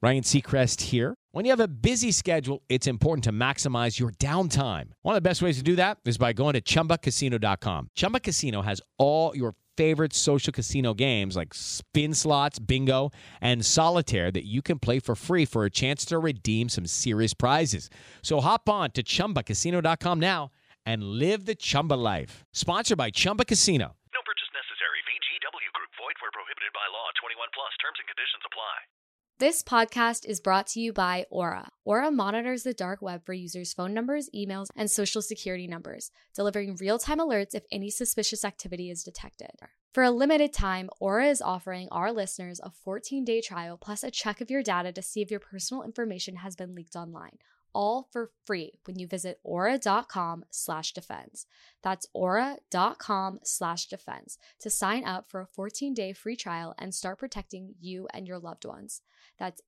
Ryan Seacrest here. When you have a busy schedule, it's important to maximize your downtime. One of the best ways to do that is by going to ChumbaCasino.com. Chumba Casino has all your favorite social casino games like spin slots, bingo, and solitaire that you can play for free for a chance to redeem some serious prizes. So hop on to ChumbaCasino.com now and live the Chumba life. Sponsored by Chumba Casino. No purchase necessary. VGW Group. Void where prohibited by law. 21 plus. Terms and conditions apply. This podcast is brought to you by Aura. Aura monitors the dark web for users' phone numbers, emails, and social security numbers, delivering real-time alerts if any suspicious activity is detected. For a limited time, Aura is offering our listeners a 14-day trial plus a check of your data to see if your personal information has been leaked online. All for free when you visit aura.com/defense. That's aura.com/defense to sign up for a 14-day free trial and start protecting you and your loved ones. That's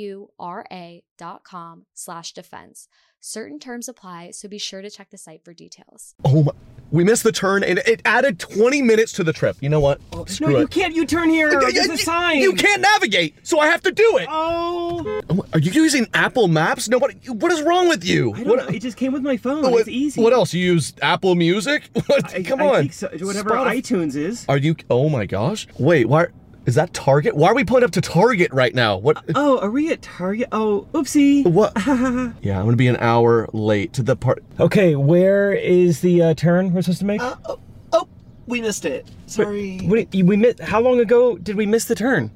aura.com/defense. Certain terms apply, so be sure to check the site for details. Oh my, we missed the turn and it added 20 minutes to the trip. You know what? Screw no, it. you can't U-turn here. There's a sign. You can't navigate, so I have to do it. Oh. Are you using Apple Maps? No, what is wrong with you? I don't know. It just came with my phone. It's easy. What else? You use Apple Music? Come on. I think so. Whatever iTunes is. Are you? Oh my gosh. Wait, why? Is that Target? Why are we pulling up to Target right now? What? Oh, are we at Target? Oh, oopsie. What? Yeah, I'm gonna be an hour late to the part. Okay, where is the turn we're supposed to make? We missed it. Sorry. We missed. How long ago did we miss the turn?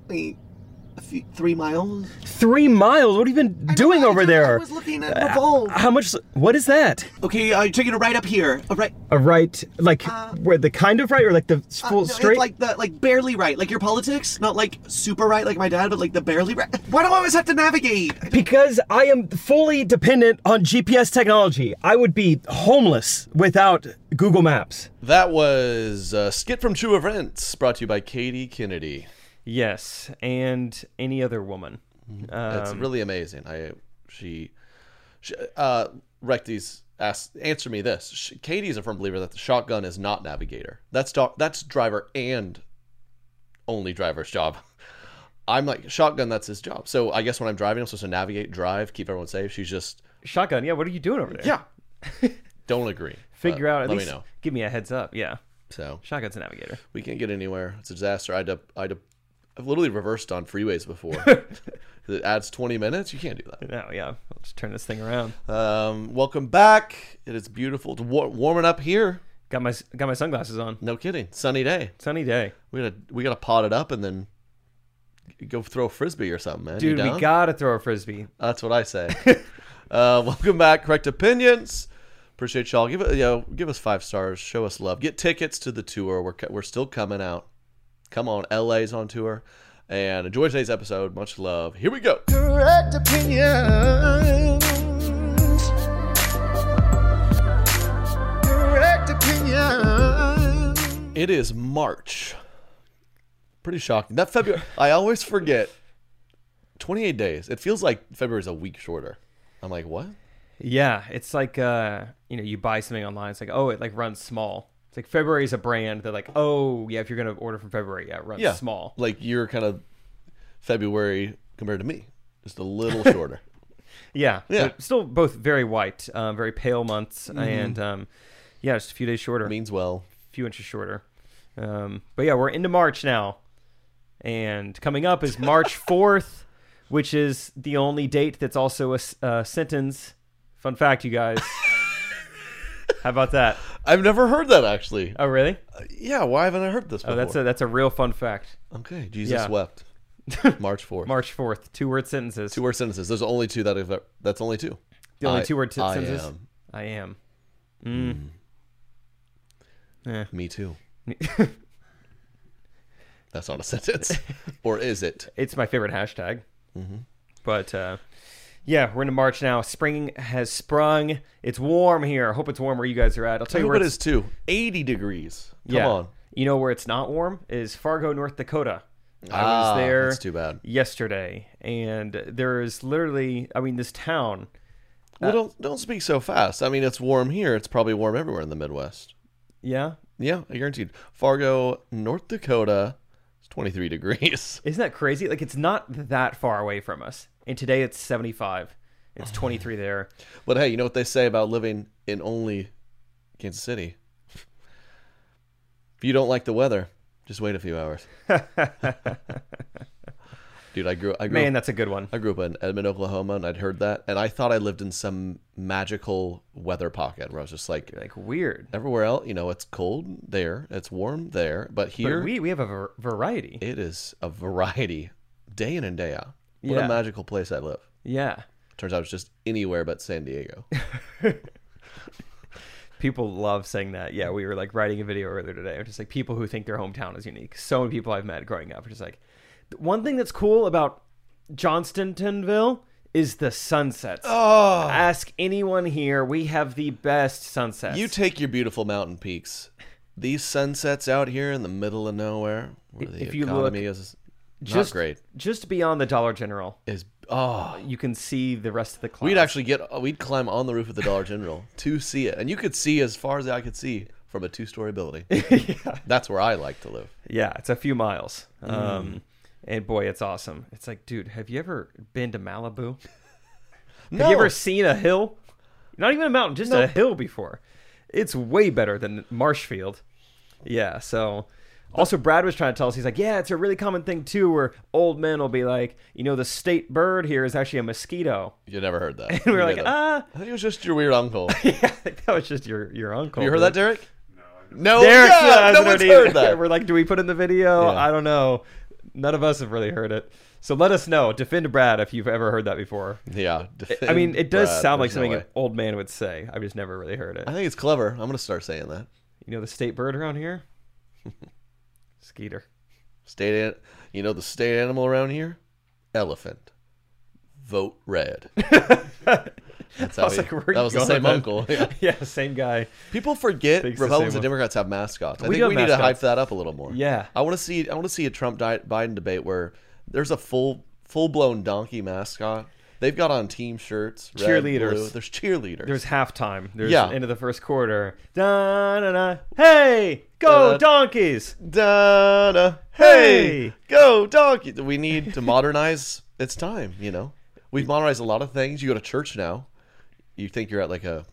3 miles. 3 miles? What have you been doing over there? I was looking at Revolve. How much? What is that? Okay, I'm taking it right up here. Right. A right, like where the kind of right, or like the full no, straight? It's like barely right, like your politics, not like super right like my dad, but like the barely right. Why do I always have to navigate? Because I am fully dependent on GPS technology. I would be homeless without Google Maps. That was a skit from True Events, brought to you by Katie Kennedy. Yes, and any other woman. It's really amazing. She Recty's asked, answer me this. Katie's a firm believer that the shotgun is not navigator. That's driver and only driver's job. I'm like, shotgun, that's his job. So I guess when I'm driving, I'm supposed to navigate, drive, keep everyone safe. She's just... Shotgun, yeah, what are you doing over there? Yeah. Don't agree. Figure out, at let least me know. Give me a heads up, yeah. So Shotgun's a navigator. we can't get anywhere. It's a disaster. I've literally reversed on freeways before. It adds 20 minutes. You can't do that. No, yeah. I'll just turn this thing around. Welcome back. It is beautiful. It's warming up here. Got my sunglasses on. No kidding. Sunny day. Sunny day. We gotta pot it up and then go throw a frisbee or something, man. Dude, we gotta throw a frisbee. That's what I say. Welcome back. Correct Opinions. Appreciate y'all. Give us 5 stars. Show us love. Get tickets to the tour. We're still coming out. Come on, LA's on tour. And enjoy today's episode. Much love. Here we go. Correct opinions. Correct opinions. It is March. Pretty shocking. That February, I always forget. 28 days. It feels like February's a week shorter. I'm like, what? Yeah, it's like you buy something online. It's like, oh, it like runs small. It's like February is a brand. They're like, oh yeah, if you're gonna order from February, yeah, it runs small. Like you're kind of February compared to me, just a little shorter. Yeah. But still both very white, very pale months, and just a few days shorter. Means well. A few inches shorter. But yeah, we're into March now, and coming up is March 4th, which is the only date that's also a sentence. Fun fact, you guys. How about that? I've never heard that, actually. Oh, really? Yeah, why haven't I heard this before? Oh, that's a real fun fact. Okay, Jesus wept. March 4th. March 4th. 2-word sentences. 2-word sentences. There's only 2 that's only 2. The only 2-word sentences? I am. I am. Me too. That's not a sentence. Or is it? It's my favorite hashtag. Mm-hmm. But, yeah, we're into March now. Spring has sprung. It's warm here. I hope it's warm where you guys are at. I'll tell you where it is too. 80 degrees. Come on. You know where it's not warm? Is Fargo, North Dakota. I was there that's too bad. Yesterday, and there is literally, this town. Well, don't speak so fast. I mean, it's warm here. It's probably warm everywhere in the Midwest. Yeah? Yeah, I guaranteed. Fargo, North Dakota, It's 23 degrees. Isn't that crazy? Like, it's not that far away from us. And today it's 75. It's 23 there. But hey, you know what they say about living in only Kansas City? If you don't like the weather, just wait a few hours. Dude, I grew Man, up, that's a good one. I grew up in Edmond, Oklahoma, and I'd heard that, and I thought I lived in some magical weather pocket where I was just like, Weird. everywhere else, it's cold there, it's warm there, but here But we have a variety. it is a variety, day in and day out. What Yeah. a magical place I live. Yeah. Turns out it's just anywhere but San Diego. People love saying that. Yeah, we were like writing a video earlier today. Just like people who think their hometown is unique. So many people I've met growing up are just like, one thing that's cool about Johnstonville is the sunsets. Oh, Ask anyone here. We have the best sunsets. you take your beautiful mountain peaks. These sunsets out here in the middle of nowhere, where the If you economy look is just not great, Just beyond the Dollar General, oh, you can see the rest of the clouds. we'd climb on the roof of the Dollar General to see it, and you could see as far as I could see from a 2-story building. Yeah. That's where I like to live. Yeah, it's a few miles. And boy, it's awesome. It's like, dude, have you ever been to Malibu? No. Have you ever seen a hill? Not even a mountain, just No. a hill before. It's way better than Marshfield. Yeah, so... Also, Brad was trying to tell us, he's like, yeah, it's a really common thing, too, where old men will be like, the state bird here is actually a mosquito. You never heard that. And we were You like, made that. I think it was just your weird uncle. yeah, I think that was just your uncle. Have you heard that, Derek? No. Derek, No one's heard that. We're like, do we put in the video? Yeah. I don't know. None of us have really heard it. So let us know. Defend Brad if you've ever heard that before. Yeah. I mean, it does Brad, sound like there's no something way. an old man would say. I've just never really heard it. I think it's clever. I'm going to start saying that. You know the state bird around here? Skeeter. The state animal around here? Elephant. Vote red. That's how was like, where are that you was the going same with uncle. that? Yeah. Yeah, same guy. People forget Thinks the Republicans same and one. Democrats have mascots. I We think do have we need to hype mascots. that up a little more. Yeah. I want to see a Trump Biden debate where there's a full blown donkey mascot. They've got on team shirts, red, Cheerleaders. blue. There's cheerleaders. There's halftime. There's Yeah. into the first quarter. Da-da-da. Hey, go Da-da. donkeys! Da-da. Hey, go donkey. We need to modernize. It's time, We've modernized a lot of things. You go to church now. You think you're at like a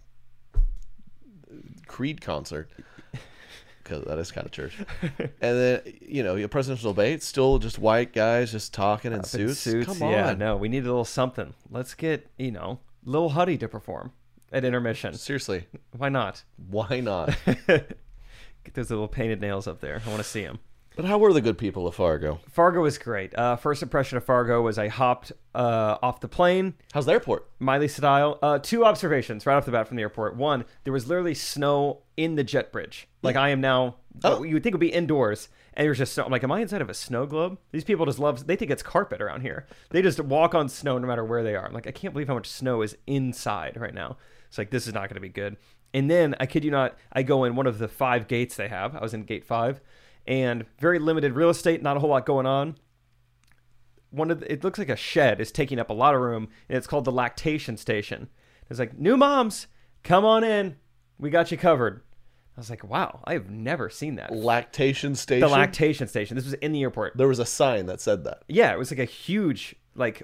Creed concert. Because that is kind of church. And then, your presidential debate, still just white guys just talking in suits. Come on. Yeah, no, we need a little something. Let's get, Lil Huddy to perform at intermission. Seriously. Why not? Why not? Get those little painted nails up there. I want to see them. But how were the good people of Fargo? Fargo was great. First impression of Fargo was I hopped off the plane, How's the airport? Miley style. 2 observations right off the bat from the airport. One, there was literally snow in the jet bridge. Like I am now, Oh. you would think would be indoors. And there's just snow. I'm like, am I inside of a snow globe? These people just they think it's carpet around here. They just walk on snow no matter where they are. I'm like, I can't believe how much snow is inside right now. It's like, this is not going to be good. And then, I kid you not, I go in one of the 5 gates they have. I was in gate 5. And very limited real estate, not a whole lot going on. It looks like a shed is taking up a lot of room, and it's called the lactation station. It's like, new moms, come on in. We got you covered. I was like, wow, I have never seen that. Lactation station? The lactation station. This was in the airport. There was a sign that said that. Yeah, it was like a huge,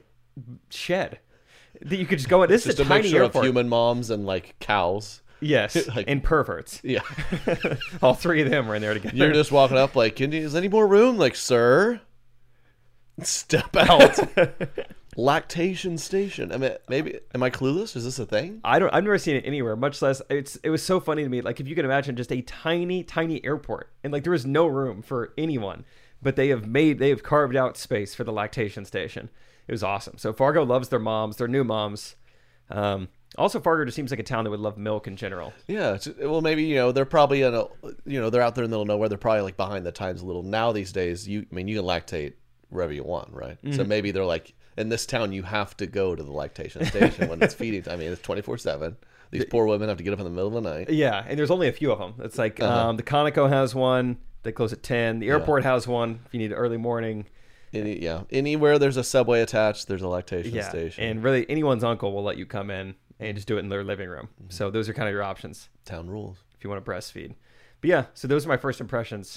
shed that you could just go in. This Just is a a tiny mixture airport. of human moms and, cows. Yes, Like- and perverts. Yeah. All 3 of them were in there together. You're just walking up like, is any more room? Like, sir, step out. Lactation station. I mean, maybe, am I clueless? Is this a thing? I've never seen it anywhere, much less it was so funny to me. Like, if you can imagine just a tiny, tiny airport, and there was no room for anyone, but they have carved out space for the lactation station. It was awesome. So Fargo loves their moms, their new moms. Also, Fargo just seems like a town that would love milk in general. Yeah. Well, maybe, they're probably they're out there in the middle of nowhere. They're probably behind the times a little. Now these days, you can lactate wherever you want, right? Mm-hmm. So maybe they're like, in this town, you have to go to the lactation station when it's feeding time. I mean, it's 24/7. These poor women have to get up in the middle of the night. Yeah, and there's only a few of them. It's like the Conoco has one. They close at 10. The airport has one if you need early morning. Anywhere there's a subway attached, there's a lactation station. And really, anyone's uncle will let you come in and just do it in their living room. So those are kind of your options Town rules. if you want to breastfeed. But yeah, so those are my first impressions.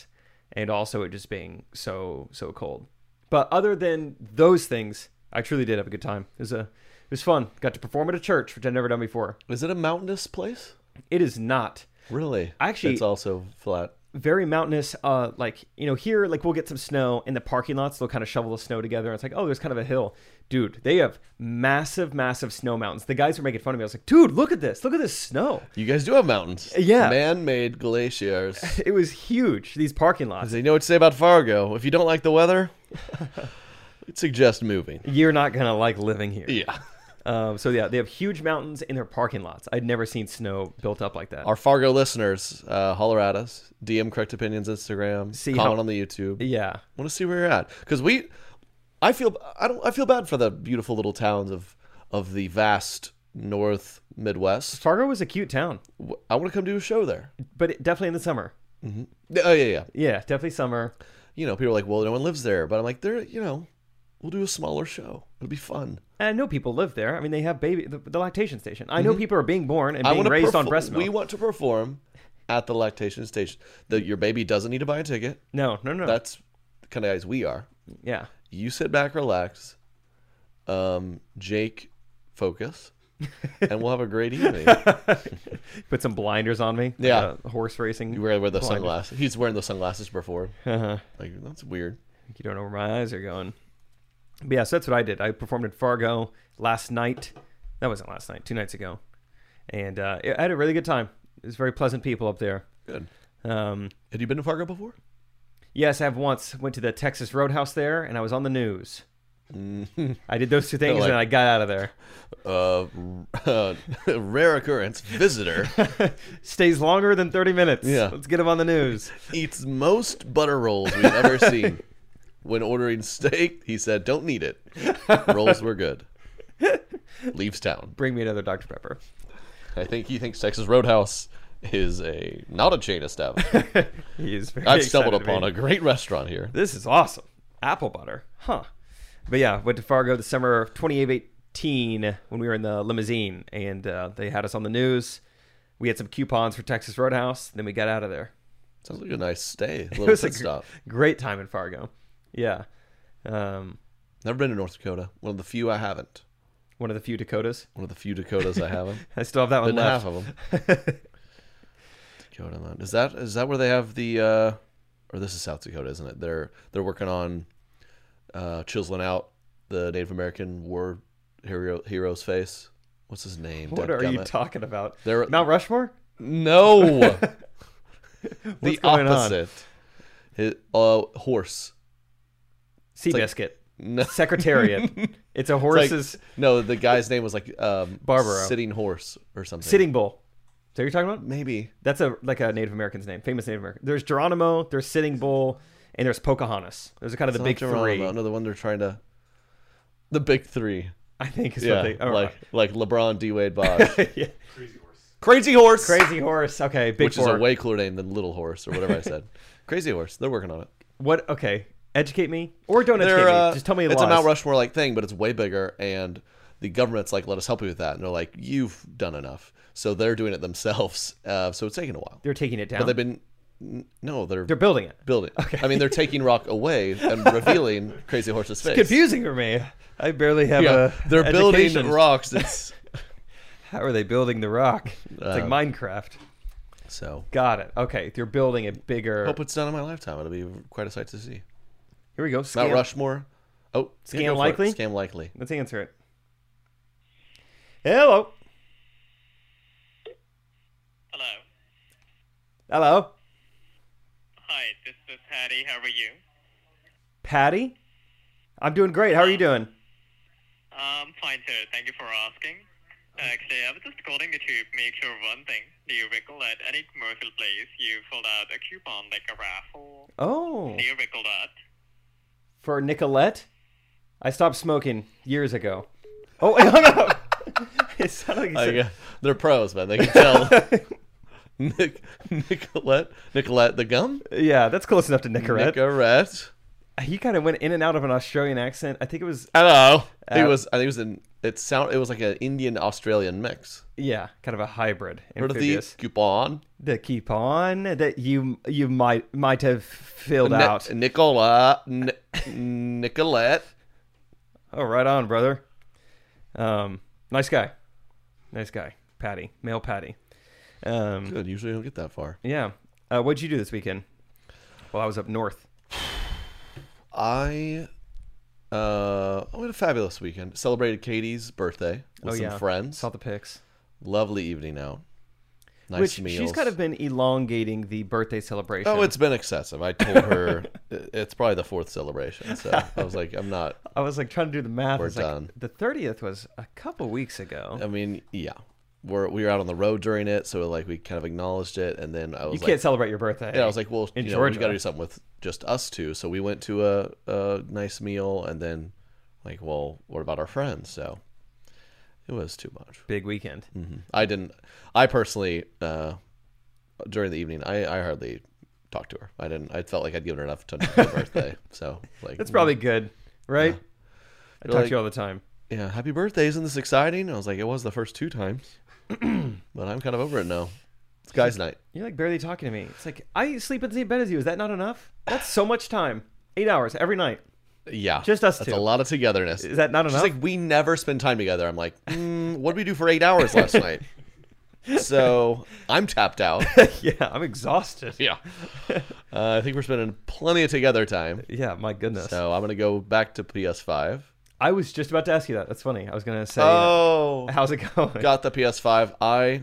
and also it just being so cold. But other than those things, I truly did have a good time. It was fun. Got to perform at a church, which I'd never done before. Is it a mountainous place? It is not. Really? Actually, it's also flat. Very mountainous. Here, like we'll get some snow in the parking lots. They'll kind of shovel the snow together. And it's like, oh, there's kind of a hill. Dude, they have massive snow mountains. The guys were making fun of me. I was like, dude, look at this. Look at this snow. You guys do have mountains. Yeah. Man-made glaciers. It was huge, these parking lots. You know what to say about Fargo. If you don't like the weather, I'd suggest moving. You're not going to like living here. Yeah. They have huge mountains in their parking lots. I'd never seen snow built up like that. Our Fargo listeners, holler at us. DM Correct Opinions Instagram. Comment on the YouTube. Yeah. Want to see where you're at. Because I feel bad for the beautiful little towns of the vast North Midwest. Fargo was a cute town. I want to come do a show there. But definitely in the summer. Mm-hmm. Oh, yeah. Yeah, definitely summer. People are like, well, no one lives there. But I'm like, we'll do a smaller show. It'll be fun. And I know people live there. I mean, they have the lactation station. I know people are being born and being raised on breast milk. We want to perform at the lactation station. Your baby doesn't need to buy a ticket. No. That's the kind of guys we are. Yeah. You sit back, relax. Jake, focus. And we'll have a great evening. Put some blinders on me. Yeah. Horse racing. You wear the sunglasses. He's wearing the sunglasses before. Uh-huh. Like, that's weird. You don't know where my eyes are going. But yeah, so that's what I did. I performed at Fargo last night. That wasn't last night, 2 nights ago. And I had a really good time. It was very pleasant people up there. Good. Had you been to Fargo before? Yes, I have once. Went to the Texas Roadhouse there, and I was on the news. I did those two things, and I got out of there. Rare occurrence. Visitor. Stays longer than 30 minutes. Yeah. Let's get him on the news. Eats most butter rolls we've ever seen. When ordering steak, he said, don't need it. Rolls were good. Leaves town. Bring me another Dr. Pepper. I think he thinks Texas Roadhouse is not a chain establishment. He is very I've stumbled excited to upon be. a great restaurant here. This is awesome. Apple butter. Huh. But yeah, went to Fargo the summer of 2018 when we were in the limousine, and they had us on the news. We had some coupons for Texas Roadhouse, then we got out of there. Sounds like a nice stay. A It little was pit a stop. great time in Fargo. Yeah. Never been to North Dakota. One of the few I haven't. One of the few Dakotas. One of the few Dakotas I haven't. I still have that one Been to left. half of them. Dakota Mountain. Is that where they have the or this is South Dakota, isn't it? They're working on chiseling out the Native American war hero's face. What's his name? What are you talking about? Mount Rushmore? No. The going on? opposite. His, horse. Seabiscuit. No. Secretariat. It's a horse's No, the guy's name was like Barbaro. Sitting Horse or something. Sitting Bull. Is that what you're talking about? Maybe. That's a Native American's name, famous Native American. There's Geronimo, there's Sitting Bull, and there's Pocahontas. Those are kind of the big three. No, the one they're trying to. The big three. I think is Yeah, what they. Oh, like LeBron, D Wade, Bosh. yeah. Crazy Horse. Crazy Horse. Okay, big Which four. is a way cooler name than Little Horse or whatever I said. Crazy Horse. They're working on it. What? Okay, educate me or don't educate me. Just tell me the It's laws. a Mount Rushmore like thing, but it's way bigger, and the government's like, let us help you with that, and they're like, you've done enough, so they're doing it themselves. So it's taking a while. They're taking it down. But they've been they're building it. building. Okay. I mean, they're taking rock away and reveling Crazy Horse's face. It's confusing for me. I barely have a. They're education. building rocks. It's How are they building the rock? It's like Minecraft. so. Got it. Okay, they're building a bigger. Hope it's done in my lifetime. It'll be quite a sight to see. Here we go. Mount Scam. Rushmore. Oh, Scam yeah, go for it. likely? Scam likely. Let's answer it. Hello. Hello. Hello. Hi, this is Patty. How are you? Patty? I'm doing great. How are you doing? Fine, sir. Thank you for asking. Actually, I was just calling you to make sure one thing. Do you recall at any commercial place you filled out a coupon like a raffle? Oh. Do you recall that? For Nicolette? I stopped smoking years ago. Oh, it hung up. It sounded like you said... They're pros, man. They can tell. Nicolette the gum. Yeah, that's close enough to Nicorette. Nicorette. He kind of went in and out of an Australian accent. I think it was Hello. I think it was in. It was like an Indian Australian mix. kind of a hybrid. Heard of the Amphibious. coupon? The coupon that you might have filled out. Nicolette. Oh, right on, brother. Nice guy, Patty, male Patty. Good. Usually don't get that far. Yeah. What'd you do this weekend? Well, I was up north. I had a fabulous weekend. Celebrated Katie's birthday with some friends. Saw the pics. Lovely evening out. Nice Which meals. she's kind of been elongating the birthday celebration. Oh, it's been excessive. I told her it's probably the 4th celebration. So I was like, I was like trying to do the math. We're It's like, done. the 30th was a couple weeks ago. I mean, yeah. We were out on the road during it, so like we kind of acknowledged it, and then I was You like, can't celebrate your birthday. yeah, I was like, well, in we Georgia. got to do something with just us two. So we went to a nice meal, and then like, well, what about our friends? So it was too much. Big weekend. I personally, during the evening, I hardly talked to her. I felt like I'd given her enough attention for her birthday. So like, That's probably good, right? I You're talk like- to you all the time. yeah, happy birthday! Isn't this exciting? I was like, it was the first 2 times, but I'm kind of over it now. It's guys' night. You're like barely talking to me. It's like, I sleep in the same bed as you. Is that not enough? That's so much time. 8 hours every night. Yeah, Just us That's two. a lot of togetherness. Is that not She's enough? like, we never spend time together. I'm like, what did we do for 8 hours last night? So I'm tapped out. Yeah, I'm exhausted. Yeah, I think we're spending plenty of together time. Yeah, my goodness. So I'm gonna go back to PS5. I was just about to ask you that. That's funny. I was going to say, Oh, how's it going? got the PS5.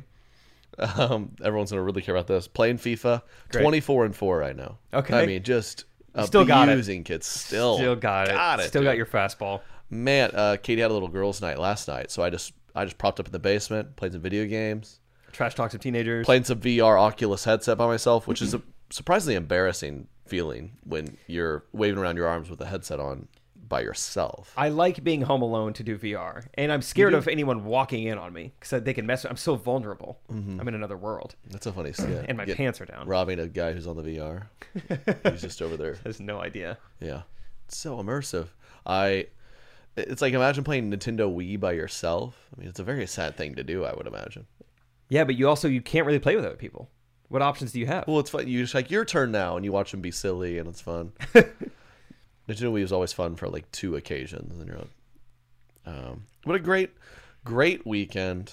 Everyone's gonna really care about this. Playing FIFA, Great. 24-4 right now. Okay. I mean, just Still got it. abusing kids. Still got it. Still dude. got your fastball. Man, Katie had a little girls' night last night, so I just propped up in the basement, played some video games, Trash talks of teenagers. playing some VR Oculus headset by myself, which is a surprisingly embarrassing feeling when you're waving around your arms with a headset on by yourself. I like being home alone to do VR, and I'm scared of anyone walking in on me because they can mess. I'm so vulnerable. I'm in another world, That's a funny skit. and my pants are down. Robbing a guy who's on the VR. He's just over there. Has no idea. Yeah. It's so immersive. It's like, imagine playing Nintendo Wii by yourself. I mean, it's a very sad thing to do, I would imagine. Yeah, but you can't really play with other people. What options do you have? Well, it's fun. You just like, your turn now, and you watch them be silly, and it's fun. Nintendo Wii was always fun for like 2 occasions, and you're like, what a great weekend.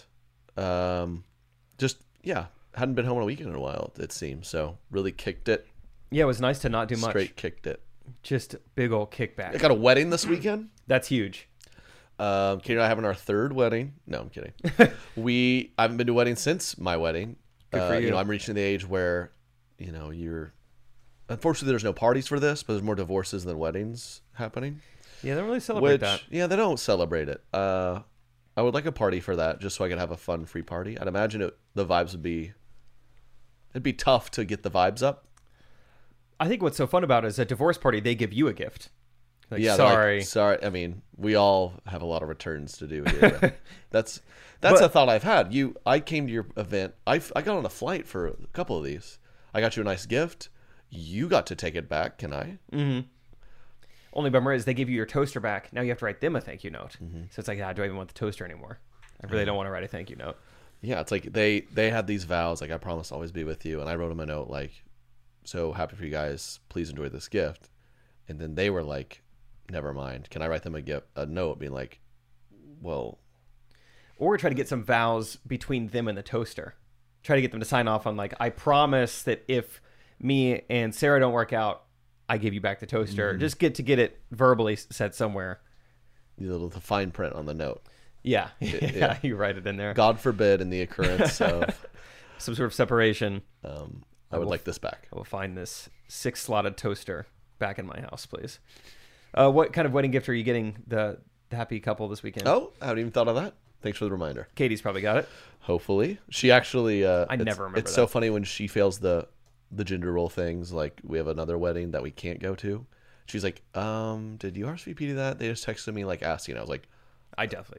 Just, yeah, hadn't been home on a weekend in a while, it seems. So really kicked it. Yeah, it was nice to not do much. Straight kicked it. Just big old kickback. I got a wedding this weekend. That's huge. Katie and I are having our 3rd wedding. No, I'm kidding. I haven't been to a wedding since my wedding. Good for you. I'm reaching the age where, unfortunately, there's no parties for this, but there's more divorces than weddings happening. Yeah, they don't really celebrate that. Yeah, they don't celebrate it. I would like a party for that, just so I could have a fun free party. I'd imagine the vibes would be. It'd be tough to get the vibes up. I think what's so fun about it is a divorce party, they give you a gift. Like, Yeah, they're sorry. like, sorry. I mean, we all have a lot of returns to do here. That's a thought I've had. I came to your event. I got on a flight for a couple of these. I got you a nice gift. You got to take it back. Can I? Mm-hmm. Only bummer is they give you your toaster back. Now you have to write them a thank you note. So it's like, do I even want the toaster anymore? I really don't want to write a thank you note. Yeah, it's like they had these vows, like, I promise to always be with you, and I wrote them a note like, so happy for you guys, please enjoy this gift. And then they were like, never mind, can I write them a note being like, well, Or try to get some vows between them and the toaster. Try to get them to sign off on like, I promise that if me and Sarah don't work out, I give you back the toaster. Just get it verbally said somewhere. the fine print on the note. Yeah. Yeah. You write it in there. God forbid in the occurrence of Some sort of separation. I would like this back. I will find this 6-slotted toaster back in my house, please. What kind of wedding gift are you getting the happy couple this weekend? Oh, I haven't even thought of that. Thanks for the reminder. Katie's probably got it. Hopefully. She actually I never remember It's that. so funny when she fails the gender role things. Like, we have another wedding that we can't go to. She's like, did you RSVP to that? They just texted me like asking. I was like, I definitely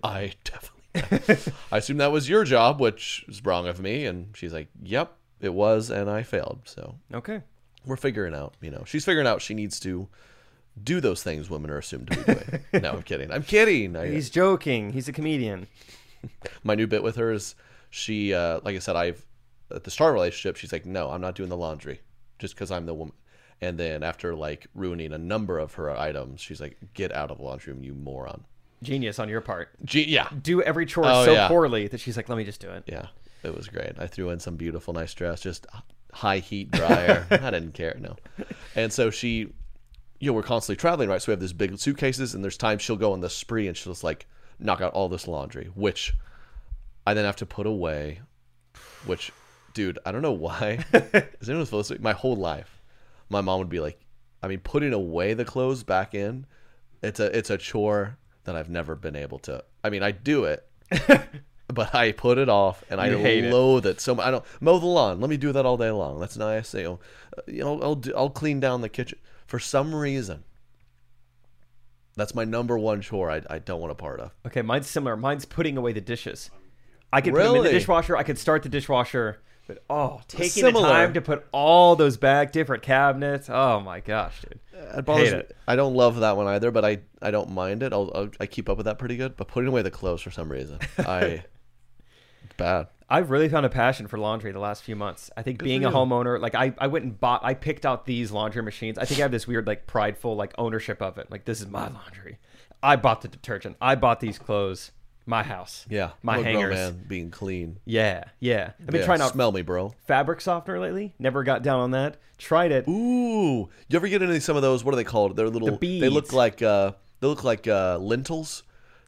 I assume that was your job, which is wrong of me. And she's like, yep, it was, and I failed. So Okay. we're figuring out, she's figuring out she needs to do those things women are assumed to be doing. No, I'm kidding. I'm kidding. He's joking. He's a comedian. My new bit with her is she, like I said, at the start of the relationship, she's like, no, I'm not doing the laundry just because I'm the woman. And then after like ruining a number of her items, she's like, get out of the laundry room, you moron. Genius on your part. Yeah. Do every chore poorly that she's like, let me just do it. Yeah, it was great. I threw in some beautiful, nice dress, just high heat dryer. I didn't care, no. And so she, we're constantly traveling, right? So we have these big suitcases, and there's times she'll go on the spree and she'll just like knock out all this laundry, which I then have to put away, which, dude, I don't know why. Is anyone supposed to? My whole life, my mom would be like, I mean, putting away the clothes back in, it's a chore that I've never been able to. I mean, I do it, but I put it off, and I loathe it. So I don't mow the lawn. Let me do that all day long. That's nice. I'll clean down the kitchen. For some reason, that's my number one chore. I don't want a part of. Okay, mine's similar. Mine's putting away the dishes. I could put them in the dishwasher. I could start the dishwasher. But taking the time to put all those back, different cabinets. Oh my gosh, dude. Hate it. I don't love that one either, but I don't mind it. I keep up with that pretty good. But putting away the clothes for some reason, it's bad. I've really found a passion for laundry the last few months. I think being a homeowner, like I went and I picked out these laundry machines. I think I have this weird like prideful like ownership of it. Like this is my laundry. I bought the detergent. I bought these clothes. My house. Yeah. My hangers. Man being clean. Yeah. I've been trying out smell me, bro. Fabric softener lately. Never got down on that. Tried it. Ooh. You ever get into some of those? What are they called? They're little. The beads. They look like lentils.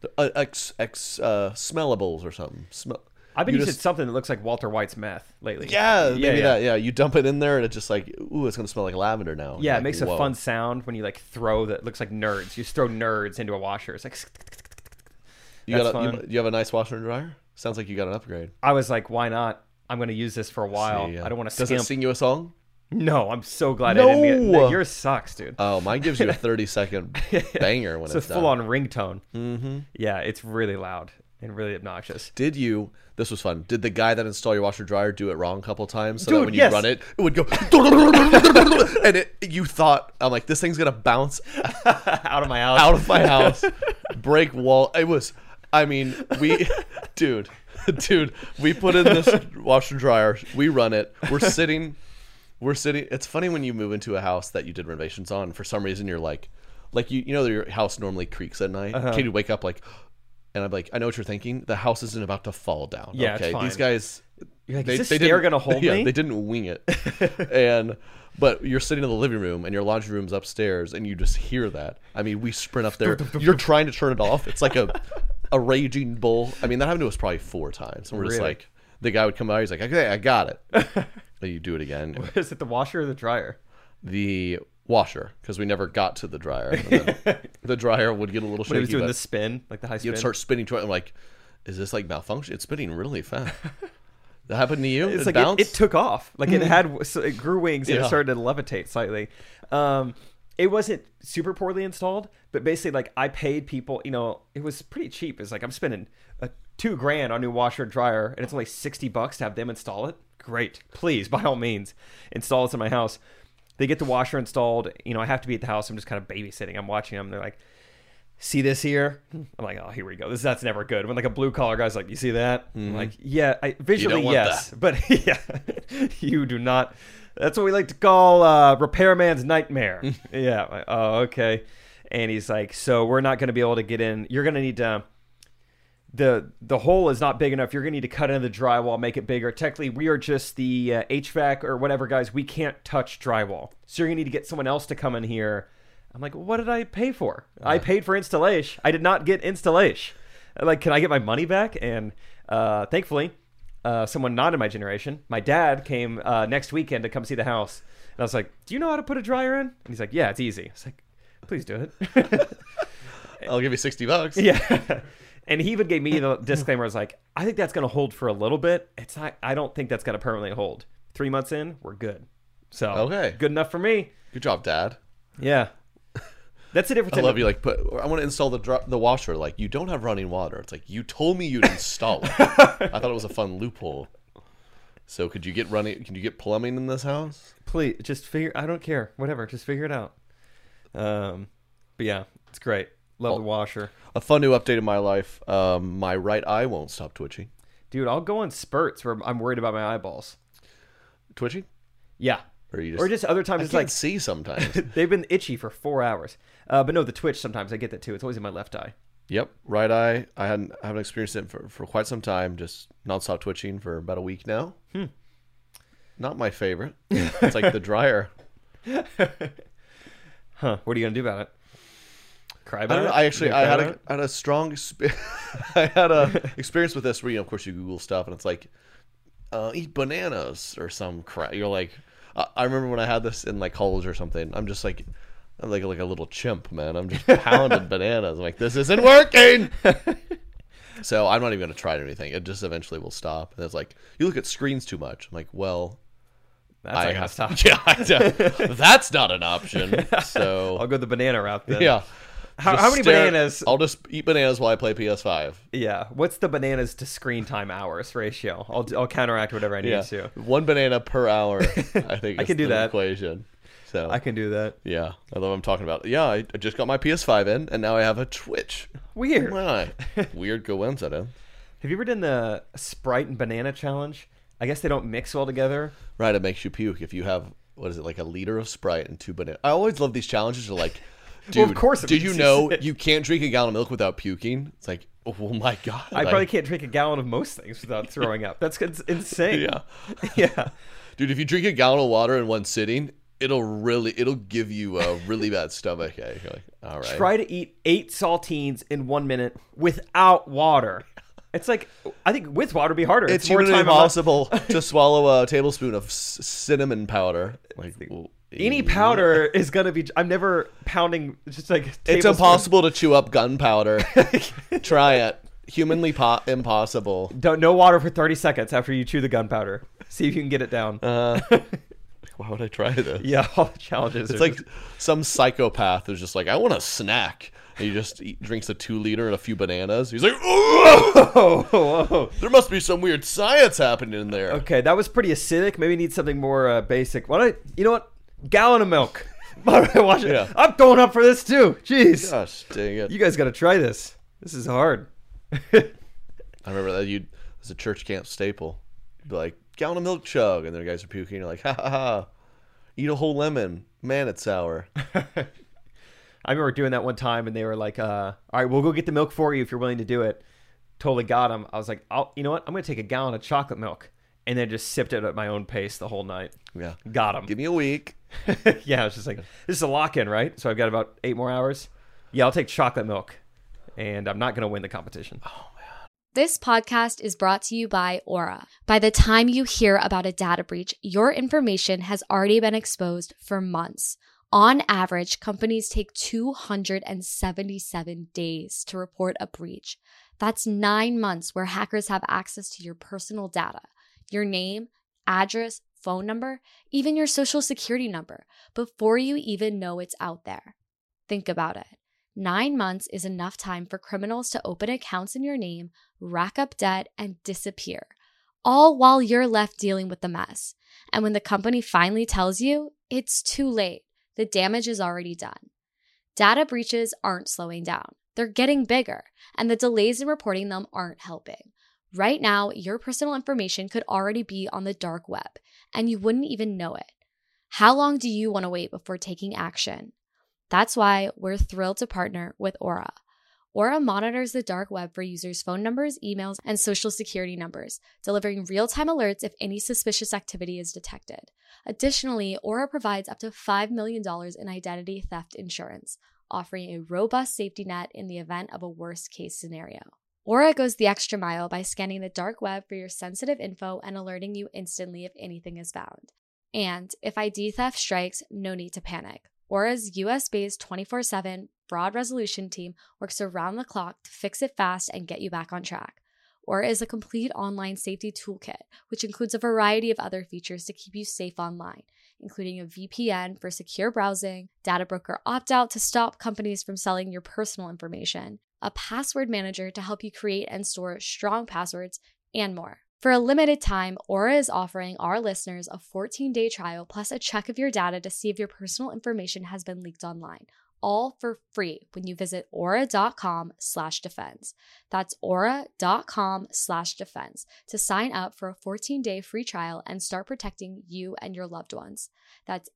Smellables or something. I've been using something that looks like Walter White's meth lately. Yeah, maybe that. Yeah, you dump it in there and it's just like, ooh, it's gonna smell like lavender now. Yeah, like, it makes a fun sound when you like throw that. Looks like nerds. You just throw nerds into a washer. It's like. You have a nice washer and dryer? Sounds like you got an upgrade. I was like, why not? I'm going to use this for a while. I don't want to skimp. Does it sing you a song? No, I'm so glad I didn't get yours sucks, dude. Oh, mine gives you a 30-second banger when it's a full-on ringtone. Mm-hmm. Yeah, it's really loud and really obnoxious. This was fun. Did the guy that installed your washer dryer do it wrong a couple times? So dude, that when you run it would go... and you thought, I'm like, this thing's going to bounce out of my house. Out of my house. Break wall. It was... I mean, dude, we put in this washer and dryer. We run it. We're sitting. It's funny when you move into a house that you did renovations on. For some reason, you're like your house normally creaks at night. Can you wake up like, and I'm like, I know what you're thinking. The house isn't about to fall down. Yeah, okay, it's fine. These guys, you're like, is this stair gonna hold me? Yeah, they didn't wing it, But you're sitting in the living room and your laundry room's upstairs, and you just hear that. I mean, we sprint up there. You're trying to turn it off. It's like a raging bull. I mean, that happened to us probably 4 times. And we're just like, the guy would come out. He's like, okay, I got it. Then you do it again. Is it the washer or the dryer? The washer, because we never got to the dryer. And then the dryer would get a little shaky. When it was doing the spin, like the high spin. You'd start spinning. I'm like, is this like malfunction? It's spinning really fast. That happened to you? It's it like it took off. Like it grew wings and it started to levitate slightly. It wasn't super poorly installed, but basically, like, I paid people, it was pretty cheap. It's like, I'm spending $2,000 on a new washer and dryer, and it's only $60 to have them install it. Great. Please, by all means, install this in my house. They get the washer installed. I have to be at the house. I'm just kind of babysitting. I'm watching them. They're like, see this here? I'm like, oh, here we go. That's never good. When like a blue collar guy's like, you see that? I'm like, yeah, visually, yes. That. But yeah, you do not. That's what we like to call repairman's nightmare. Yeah. Like, oh, okay. And he's like, so we're not going to be able to get in. You're going to need to, the hole is not big enough. You're going to need to cut into the drywall, make it bigger. Technically, we are just the HVAC or whatever guys. We can't touch drywall. So you're going to need to get someone else to come in here. I'm like, what did I pay for? I paid for installation. I did not get installation. Like, can I get my money back? And thankfully, someone not in my generation, my dad came next weekend to come see the house. And I was like, do you know how to put a dryer in? And he's like, yeah, it's easy. I was like, please do it. I'll give you $60. Yeah. And he even gave me the disclaimer. I was like, I think that's going to hold for a little bit. It's not. I don't think that's going to permanently hold. 3 months in, we're good. So okay, good enough for me. Good job, Dad. Yeah. That's the difference. I love you. Like, I want to install the washer. Like, you don't have running water. It's like, you told me you'd install it. I thought it was a fun loophole. So could you get running? Can you get plumbing in this house? Please, just figure. I don't care. Whatever. Just figure it out. But yeah, it's great. Love the washer. A fun new update in my life. My right eye won't stop twitching. Dude, I'll go on spurts where I'm worried about my eyeballs. Twitching? Yeah. Or just other times I it's can't like see sometimes. they've been itchy for 4 hours. But no, the twitch sometimes I get that too. It's always in my left eye. Yep, right eye. I haven't experienced it for quite some time. Just nonstop twitching for about a week now. Not my favorite. It's like the dryer. Huh? What are you gonna do about it? Cry I about don't know. it? I had a strong. I had a experience with this where of course you Google stuff and it's like, eat bananas or some crap. You're like, I remember when I had this in like college or something. I'm just like. I'm like a little chimp, man. I'm just pounding bananas. I'm like, this isn't working. So I'm not even going to try anything. It just eventually will stop. And it's like, you look at screens too much. I'm like, well, I have to stop. Yeah, that's not an option. So I'll go the banana route then. Yeah. How many bananas? I'll just eat bananas while I play PS5. Yeah. What's the bananas to screen time hours ratio? I'll counteract whatever I need to. 1 banana per hour. I think I can do the that equation. So I can do that. Yeah, I love what I'm talking about. Yeah, I just got my PS5 in, and now I have a Twitch. Weird. Why? Weird coincidence. Have you ever done the Sprite and banana challenge? I guess they don't mix well together. Right, it makes you puke if you have, what is it, like a liter of Sprite and 2 bananas. I always love these challenges. They're like, dude, well, of course did you know you can't drink a gallon of milk without puking? It's like, oh my God. I probably can't drink a gallon of most things without throwing up. That's insane. Yeah. Yeah. Dude, if you drink a gallon of water in one sitting, it'll give you a really bad stomach ache. Like, all right. Try to eat 8 saltines in 1 minute without water. It's like, I think with water would be harder. It's more humanly time impossible to swallow a tablespoon of cinnamon powder. Like, any powder is gonna be. I'm never pounding. Just like it's impossible to chew up gunpowder. Try it. Humanly impossible. No water for 30 seconds after you chew the gunpowder. See if you can get it down. Why would I try this? Yeah, all the challenges. It's like some psychopath who's just like, I want a snack. And he just drinks a 2 liter and a few bananas. He's like, whoa, there must be some weird science happening in there. Okay, that was pretty acidic. Maybe need something more basic. You know what? Gallon of milk. Watch it. Yeah. I'm going up for this too. Jeez. Gosh, dang it. You guys got to try this. This is hard. I remember that it was a church camp staple. You'd be like, gallon of milk chug, and the guys are puking. You're like, ha ha ha, eat a whole lemon. Man, it's sour. I remember doing that one time, and they were like, all right, we'll go get the milk for you if you're willing to do it. Totally got them. I was like, you know what? I'm going to take a gallon of chocolate milk, and then just sipped it at my own pace the whole night. Yeah. Got them. Give me a week. Yeah, I was just like, this is a lock-in, right? So I've got about 8 more hours. Yeah, I'll take chocolate milk, and I'm not going to win the competition. Oh, man. This podcast is brought to you by Aura. By the time you hear about a data breach, your information has already been exposed for months. On average, companies take 277 days to report a breach. That's 9 months where hackers have access to your personal data, your name, address, phone number, even your social security number, before you even know it's out there. Think about it. 9 months is enough time for criminals to open accounts in your name, rack up debt, and disappear, all while you're left dealing with the mess. And when the company finally tells you, it's too late. The damage is already done. Data breaches aren't slowing down. They're getting bigger, and the delays in reporting them aren't helping. Right now, your personal information could already be on the dark web, and you wouldn't even know it. How long do you want to wait before taking action? That's why we're thrilled to partner with Aura. Aura monitors the dark web for users' phone numbers, emails, and social security numbers, delivering real-time alerts if any suspicious activity is detected. Additionally, Aura provides up to $5 million in identity theft insurance, offering a robust safety net in the event of a worst-case scenario. Aura goes the extra mile by scanning the dark web for your sensitive info and alerting you instantly if anything is found. And if ID theft strikes, no need to panic. Aura's US-based 24/7 fraud resolution team works around the clock to fix it fast and get you back on track. Aura is a complete online safety toolkit, which includes a variety of other features to keep you safe online, including a VPN for secure browsing, data broker opt-out to stop companies from selling your personal information, a password manager to help you create and store strong passwords, and more. For a limited time, Aura is offering our listeners a 14-day trial plus a check of your data to see if your personal information has been leaked online, all for free when you visit aura.com/defense. That's aura.com/defense to sign up for a 14-day free trial and start protecting you and your loved ones. That's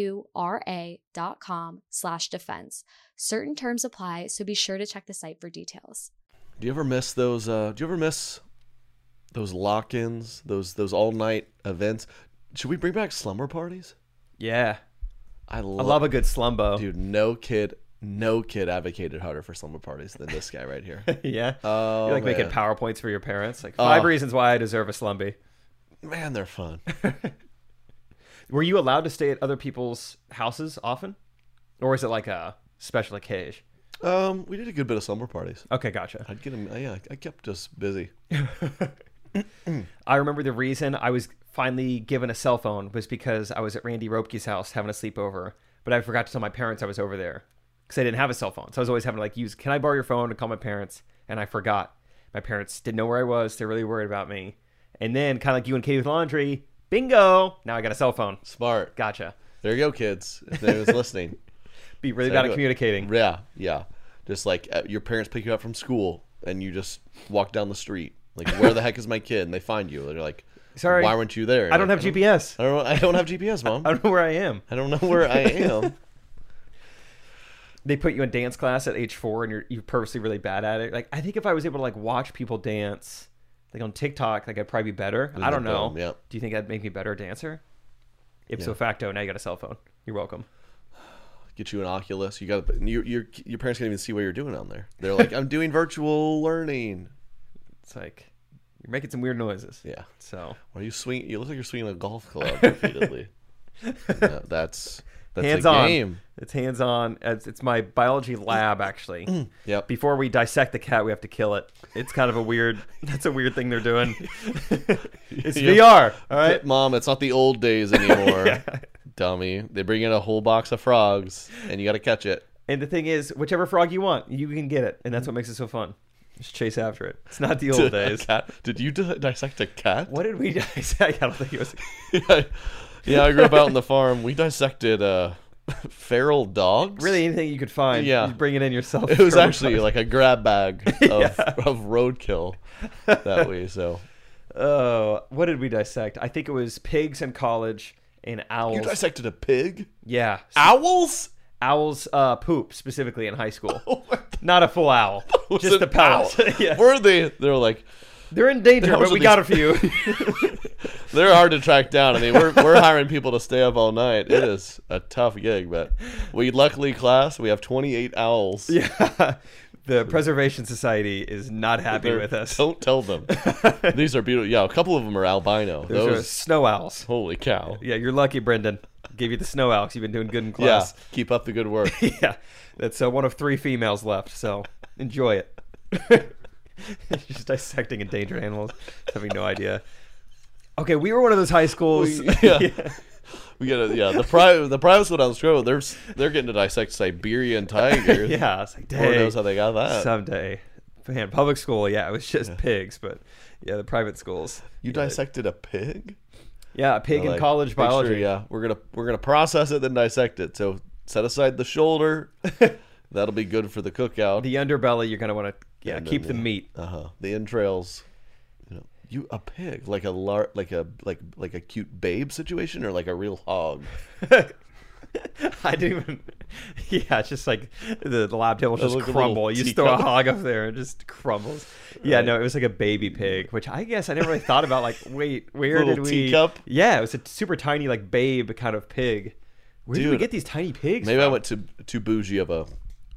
aura.com/defense. Certain terms apply, so be sure to check the site for details. Do you ever miss those? Do you ever miss those lock-ins? Those all-night events? Should we bring back slumber parties? Yeah. I I love a good slumbo. Dude, no kid advocated harder for slumber parties than this guy right here. Yeah. Oh, You like making man. PowerPoints for your parents? Like 5 reasons why I deserve a slumby. Man, they're fun. Were you allowed to stay at other people's houses often? Or is it like a special occasion? We did a good bit of slumber parties. Okay, gotcha. I'd get them. Yeah, I kept us busy. I remember the reason I was finally given a cell phone was because I was at Randy Ropke's house having a sleepover, but I forgot to tell my parents I was over there because I didn't have a cell phone. So I was always having to like use, can I borrow your phone to call my parents? And I forgot. My parents didn't know where I was. They're really worried about me. And then kind of like you and Katie with laundry, bingo, now I got a cell phone. Smart. Gotcha. There you go, kids. If anyone's listening. Be really So bad at anyway, communicating. Yeah. Just like your parents pick you up from school and you just walk down the street. Like, where the heck is my kid? And they find you. They're like, Sorry. why weren't you there? I don't have GPS. I don't have GPS, Mom. I don't know where I am. I don't know where I am. They put you in dance class at age 4 and you're purposely really bad at it. Like, I think if I was able to like watch people dance like on TikTok, like I'd probably be better. I don't know. Yeah. Do you think that'd make me a better dancer? Ipso facto, now you got a cell phone. You're welcome. Get you an Oculus. You got your parents can't even see what you're doing on there. They're like, I'm doing virtual learning. It's like you're making some weird noises. Yeah. So Why are you swing? You look like you're swinging a golf club repeatedly. Yeah, that's hands a on. game. It's hands on. It's my biology lab actually. Yep. Before we dissect the cat, we have to kill it. It's kind of a weird. That's a weird thing they're doing. It's VR. All right, Mom. It's not the old days anymore. Dummy. They bring in a whole box of frogs, and you got to catch it. And the thing is, whichever frog you want, you can get it, and that's what makes it so fun. Just chase after it. It's not the old days. Cat? Did you dissect a cat? What did we dissect? I don't think it was. Yeah, I grew up out on the farm. We dissected feral dogs. Really, anything you could find. Yeah. You bring it in yourself. It was actually like a grab bag of, Yeah. of roadkill that way. So, Oh, what did we dissect? I think it was pigs in college and owls. you dissected a pig? Yeah. Owls? Owls poop, specifically in high school. Not a full owl. Was Just it the pellets. owl? Yeah. Were they? They're like, They're in danger, Those but are we these- got a few. they're hard to track down. I mean, we're hiring people to stay up all night. It is a tough gig, but we luckily, class, we have 28 owls. Yeah. The Preservation Society is not happy with us. Don't tell them. These are beautiful. Yeah, a couple of them are albino. Those are snow owls. Holy cow. Yeah, you're lucky, Brendan. Gave you the snow owl 'cause you've been doing good in Yeah, class. keep up the good work. Yeah. That's one of 3 females left, so enjoy it. Just dissecting endangered animals, having no idea. Okay, we were one of those high schools. Yeah. We got the private school down the road. They're getting to dissect Siberian tigers. Yeah, it's like, Lord dang, knows how they got that. someday. Man, public school, yeah, it was just pigs, but yeah, the private schools. You dissected a pig? Yeah, a pig in Like, college make biology. sure, yeah, we're gonna process it, then dissect it. So set aside the shoulder. That'll be good for the cookout. The underbelly, you're gonna want to And then keep the meat. The entrails. You a pig, like a cute babe situation, or like a real hog? I didn't even. Yeah, it's just like the lab tables just like a crumble. little You just throw a teacup. hog up there and it just crumbles. Yeah, Right. no, it was like a baby pig, which I guess I never really thought about. Like, wait, where Little did we? teacup? Yeah, it was a super tiny, like babe kind of pig. Where did we Dude, get these tiny pigs? Maybe I from? went to too bougie of a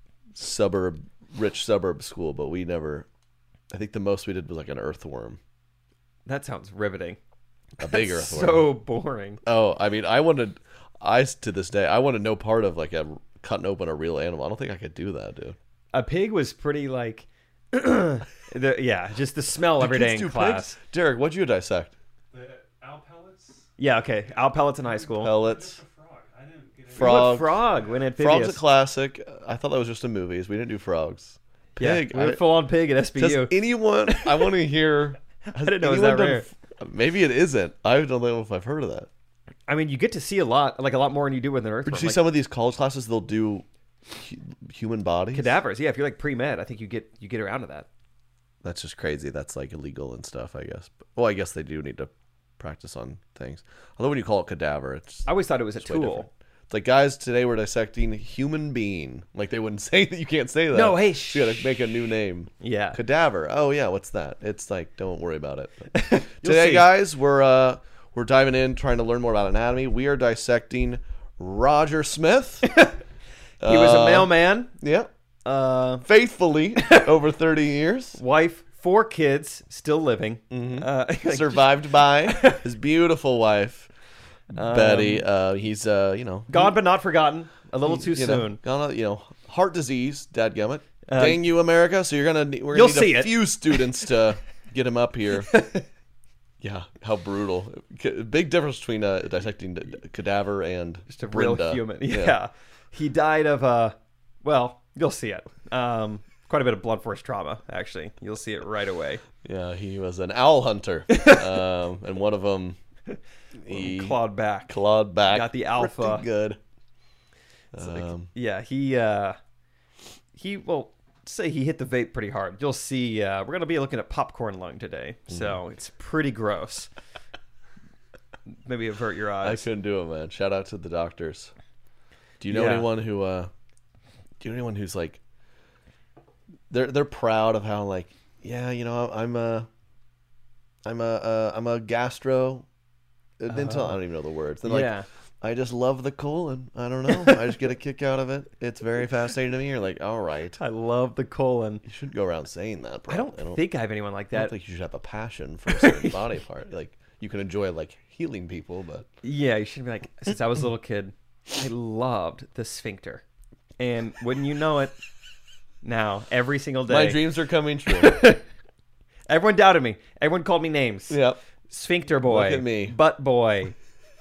rich suburb school, but we never. I think the most we did was like an earthworm, That sounds riveting. a big That's earthworm. so boring. Oh, I mean, to this day, I wanted no part of like cutting open a real animal. I don't think I could do that, dude. A pig was pretty like, just the smell every day Kids in do class. pigs? Derek, what'd you dissect? The owl pellets? Yeah, okay. Owl pellets in high school. Pellets. The frog. I didn't get any. Frog. Frog. When amphibious. Frog's a classic. I thought that was just in movies. We didn't do frogs. Pig. Yeah, we were full on pig at Does SBU. anyone? I want to hear. I didn't know it was that rare. Maybe it isn't. I don't know if I've heard of that. I mean, you get to see a lot more than you do with an But earthworm. you see Like, some of these college classes, they'll do human bodies. Cadavers. Yeah, if you're like pre-med, I think you get around to that. That's just crazy. That's like illegal and stuff, I guess. Well, I guess they do need to practice on things. Although when you call it cadaver, it's I always thought it was a it's way different. tool. It's like, guys, today we're dissecting human being. Like they wouldn't say that. You can't say that. No, hey, you gotta make a new name. Yeah. Cadaver. Oh yeah, what's that? It's like, don't worry about it. You'll Today, see. guys, we're diving in, trying to learn more about anatomy. We are dissecting Roger Smith. He was a mailman. Yeah. Faithfully over 30 years. Wife, 4 kids, still living. Survived by his beautiful wife, Betty. He's gone but not forgotten. A little too soon. Heart disease, dadgummit. Dang you, America! So we're gonna You'll need see a few students to get him up here. Yeah, how brutal! Big difference between dissecting cadaver and Just a Brenda. real human. Yeah. He died of well, you'll see it. Quite a bit of blunt force trauma, actually. You'll see it right away. Yeah, he was an owl hunter, and one of them he clawed back. Got the alpha. Pretty good. He well, say he hit the vape pretty hard. You'll see. We're gonna be looking at popcorn lung today, so it's pretty gross. Maybe avert your I eyes. couldn't do it, man. Shout out to the doctors. Do you know anyone who? Do you know anyone who's like? They're proud of how like I'm a gastro. Until I don't even know the words. Then like I just love the colon. I don't know. I just get a kick out of it. It's very fascinating to me. You're like, all right. I love the colon. You shouldn't go around saying that. Bro. I don't think I have anyone like I don't that. think you should have a passion for a certain body part. Like you can enjoy like healing people, but Yeah, you should be like, since I was a little kid, I loved the sphincter. And wouldn't you know it, now, every single day. my dreams are coming true. Everyone doubted me. Everyone called me names. Yep. Sphincter boy. Look at me. Butt boy.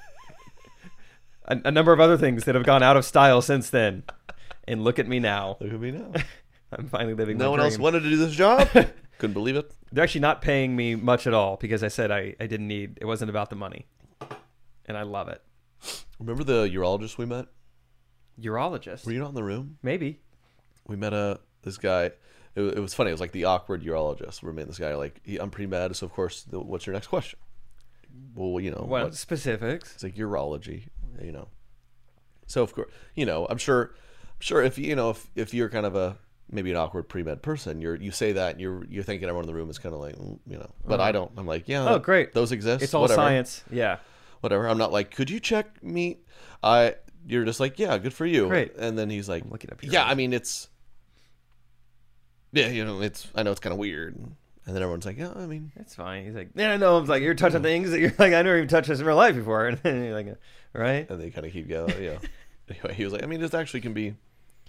A number of other things that have gone out of style since then. And look at me now. Look at me now. I'm finally living my No one dream. else wanted to do this job. Couldn't believe it. They're actually not paying me much at all because I said I didn't need, it wasn't about the money. And I love it. Remember the urologist we met? Urologist. Were you not in the room? Maybe. We met this guy. It was funny. It was like the awkward urologist. We met this guy like, I'm pre-med, so of course, what's your next question? Well, What specifics? It's like urology, So of course, I'm sure if if you're kind of maybe an awkward pre-med person, you say that and you're thinking everyone in the room is kind of like, but I don't. I'm like, yeah, Oh, great. those exist. It's all whatever. science. Yeah. Whatever. I'm not like, could you check me? You're just like, yeah, good for you. Great. And then he's like, looking up your yeah, eyes. I mean, it's, yeah, I know it's kind of weird. And then everyone's like, yeah, I mean, It's fine. He's like, yeah, no. I'm like, you're touching things that you're like, I never even touched this in real life before. And then you're like, right? and they kind of keep going. Yeah. Anyway, he was like, I mean, this actually can be,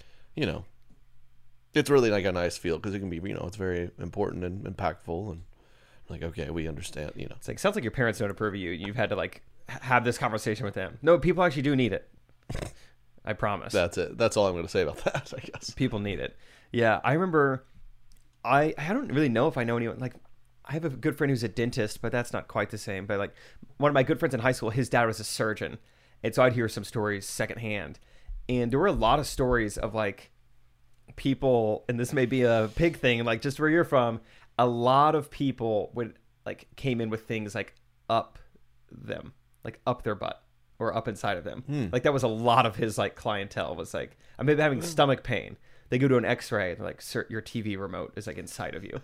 it's really like a nice feel because it can be, it's very important and impactful. And like, okay, we understand, It's like, sounds like your parents don't approve of you. You've had to like have this conversation with them. No, people actually do need it. I promise. That's it. That's all I'm going to say about that, I guess. People need it. Yeah. I remember, I don't really know if I know anyone, like, I have a good friend who's a dentist, but that's not quite the same. But like one of my good friends in high school, his dad was a surgeon. And so I'd hear some stories secondhand. And there were a lot of stories of like people, and this may be a pig thing, like just where you're from, a lot of people would like came in with things like up them, like up their butt or up inside of them. Like that was a lot of his like clientele was like, I'm maybe having stomach pain. They go to an x-ray and they're like, sir, your TV remote is like inside of you.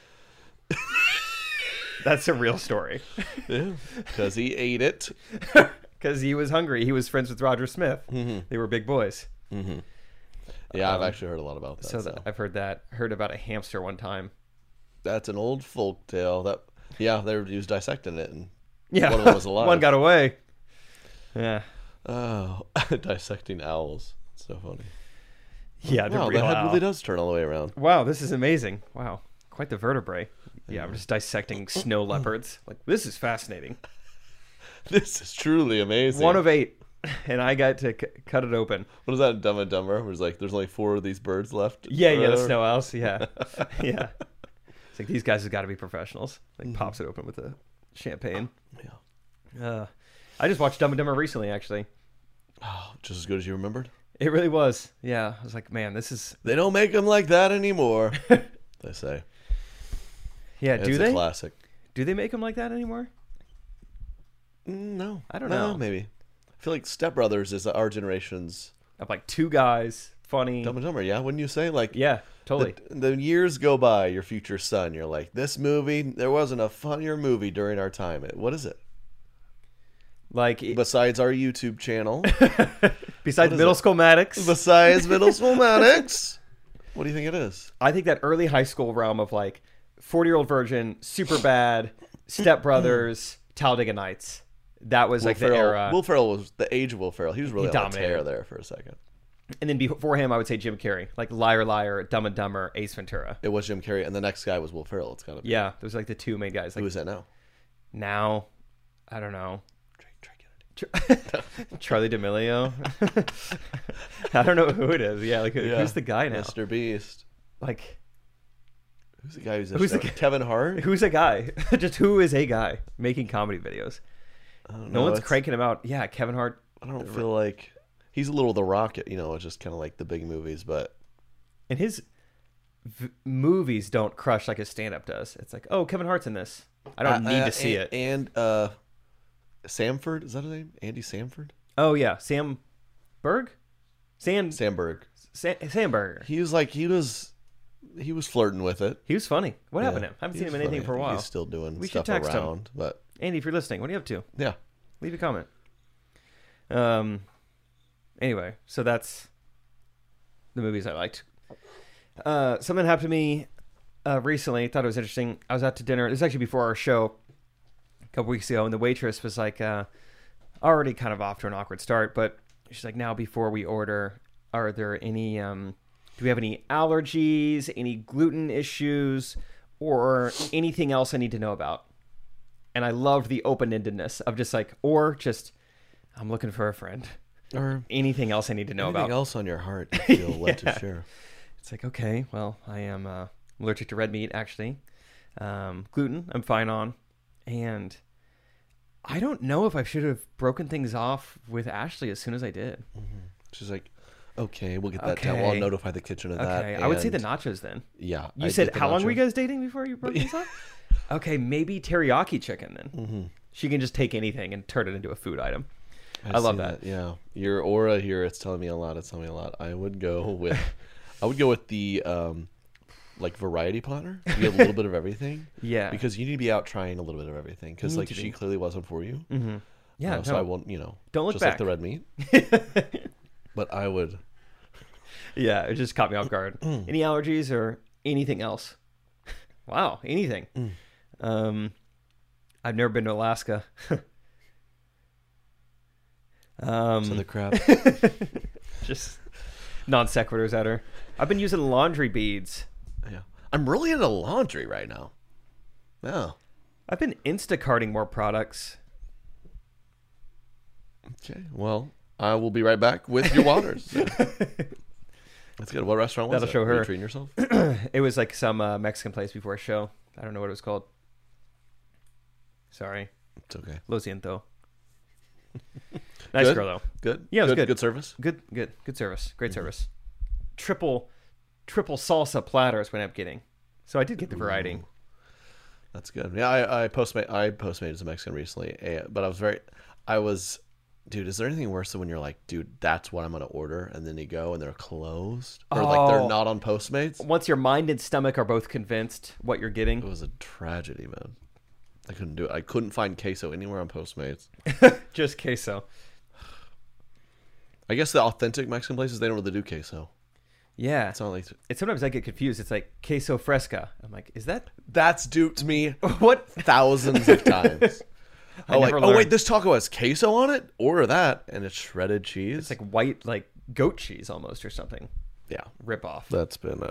That's a real story. Yeah. Because he ate it. Because he was hungry. He was friends with Roger Smith. Mm-hmm. They were big boys. Mm-hmm. Yeah, I've actually heard a lot about that. So I've heard that. Heard about a hamster one time. That's an old folk tale. He was dissecting it, and Yeah, one of them was alive. One got away. Yeah. Oh, dissecting owls. So funny. Yeah, the Wow, real the head owl. really does turn all the way around. Wow, this is amazing. Wow, quite the vertebrae. Yeah, I'm just dissecting snow leopards. Like, this is fascinating. This is truly amazing. 1 of 8, and I got to cut it open. What is that in Dumb and Dumber? Where it's like, there's only 4 of these birds left. Yeah, the Whatever. snow owls. Yeah, yeah. It's like, these guys have got to be professionals. Like, pops it open with a champagne. Yeah. I just watched Dumb and Dumber recently, actually. Oh, just as good as you remembered? It really was. Yeah, I was like, man, this is. They don't make them like that anymore. They say. Yeah, It's do a they? classic. Do they make them like that anymore? No, I don't know. Maybe. I feel like Step Brothers is our generation's Of like two guys, funny. Dumb and Dumber. Yeah, wouldn't you say? Like, Yeah, totally. The years go by, your future son. You're like, this movie. There wasn't a funnier movie during our time. What is it? Like Besides our YouTube channel. besides Middle School Maddox. Besides Middle School Maddox. What do you think it is? I think that early high school realm of like 40-Year-Old Virgin, Superbad, Step Brothers, Talladega Nights. That was like the era. Will Ferrell was the age of Will Ferrell. He was really on a dominated. tear there for a second. And then before him, I would say Jim Carrey, like Liar Liar, Dumb and Dumber, Ace Ventura. It was Jim Carrey, and the next guy was Will Ferrell. It's gotta be. Yeah, those are like the two main guys. Like, Who is that now? Now, I don't know. Trey Kennedy. Charlie D'Amelio. I don't know who it is. Yeah, like who's the guy now? Mr. Beast. Like, Who's the guy who's Who's the guy? Kevin Hart? who's a guy? Just who is a guy making comedy videos? No one's cranking him out. Yeah, Kevin Hart. I don't feel like he's a little The Rock. It's just kind of like the big movies, but And his movies don't crush like his stand-up does. It's like, oh, Kevin Hart's in this. I don't need to see it. And Samford, is that his name? Andy Samford? Oh yeah, Sam Berg, Samberg. Sandberger. He was flirting with it. He was funny. What happened to him? I haven't He seen him was in anything funny. for a I think while. He's still doing We stuff should text him. around, but Andy, if you're listening, what are you up to? yeah. Leave a comment. Anyway, so that's the movies I liked. Something happened to me recently. I thought it was interesting. I was out to dinner. This is actually before our show a couple weeks ago, and the waitress was like already kind of off to an awkward start, but she's like, now before we order, are there any do we have any allergies, any gluten issues, or anything else I need to know about? And I loved the open-endedness of just like, or just, I'm looking for a friend. Or anything else I need to know anything about. else on your heart you feel led to share. It's like, okay, well, I am allergic to red meat, actually. Gluten, I'm fine on. And I don't know if I should have broken things off with Ashley as soon as I did. Mm-hmm. She's like, okay, we'll get that down. Well, I'll notify the kitchen of that. Okay, I would say the nachos then. Yeah. You said, how long were you guys dating before you broke things off? Okay, maybe teriyaki chicken then. Mm-hmm. She can just take anything and turn it into a food item. I love that. Yeah. Your aura here, it's telling me a lot. I would go with the like variety planner. You have a little bit of everything. Yeah. Because you need to be out trying a little bit of everything. Because like she clearly wasn't for you. Mm-hmm. Yeah. So I won't, don't look just back. like the red meat. But I would. Yeah, it just caught me off guard. Any allergies or anything else? Wow, anything. I've never been to Alaska. So the crap. Just non sequiturs at her. I've been using laundry beads. Yeah, I'm really into laundry right now. Yeah. I've been Instacarting more products. Okay. Well, I will be right back with your waters. That's good. What restaurant was That'll it? show Were you her. treating yourself? It was like some Mexican place before a show. I don't know what it was called. Sorry. It's okay. Lo siento. Nice Good? girl though. Good. Yeah, it was good. Good service. Good service. Great service. Triple salsa platter is what I ended up getting. So I did get the variety. Ooh. That's good. Yeah, I postmated some Mexican recently, but dude, is there anything worse than when you're like, dude, that's what I'm gonna order, and then you go and they're closed or like they're not on Postmates? Once your mind and stomach are both convinced what you're getting. It was a tragedy, man. I couldn't do it. I couldn't find queso anywhere on Postmates. Just queso. I guess the authentic Mexican places, they don't really do queso. Yeah. It's not like Sometimes I get confused. It's like queso fresca. I'm like, is that? That's duped me What? thousands of times. never oh learned. wait, this taco has queso on it? Order that, and it's shredded cheese. It's like white, like goat cheese almost or something. Yeah, Rip off. that's been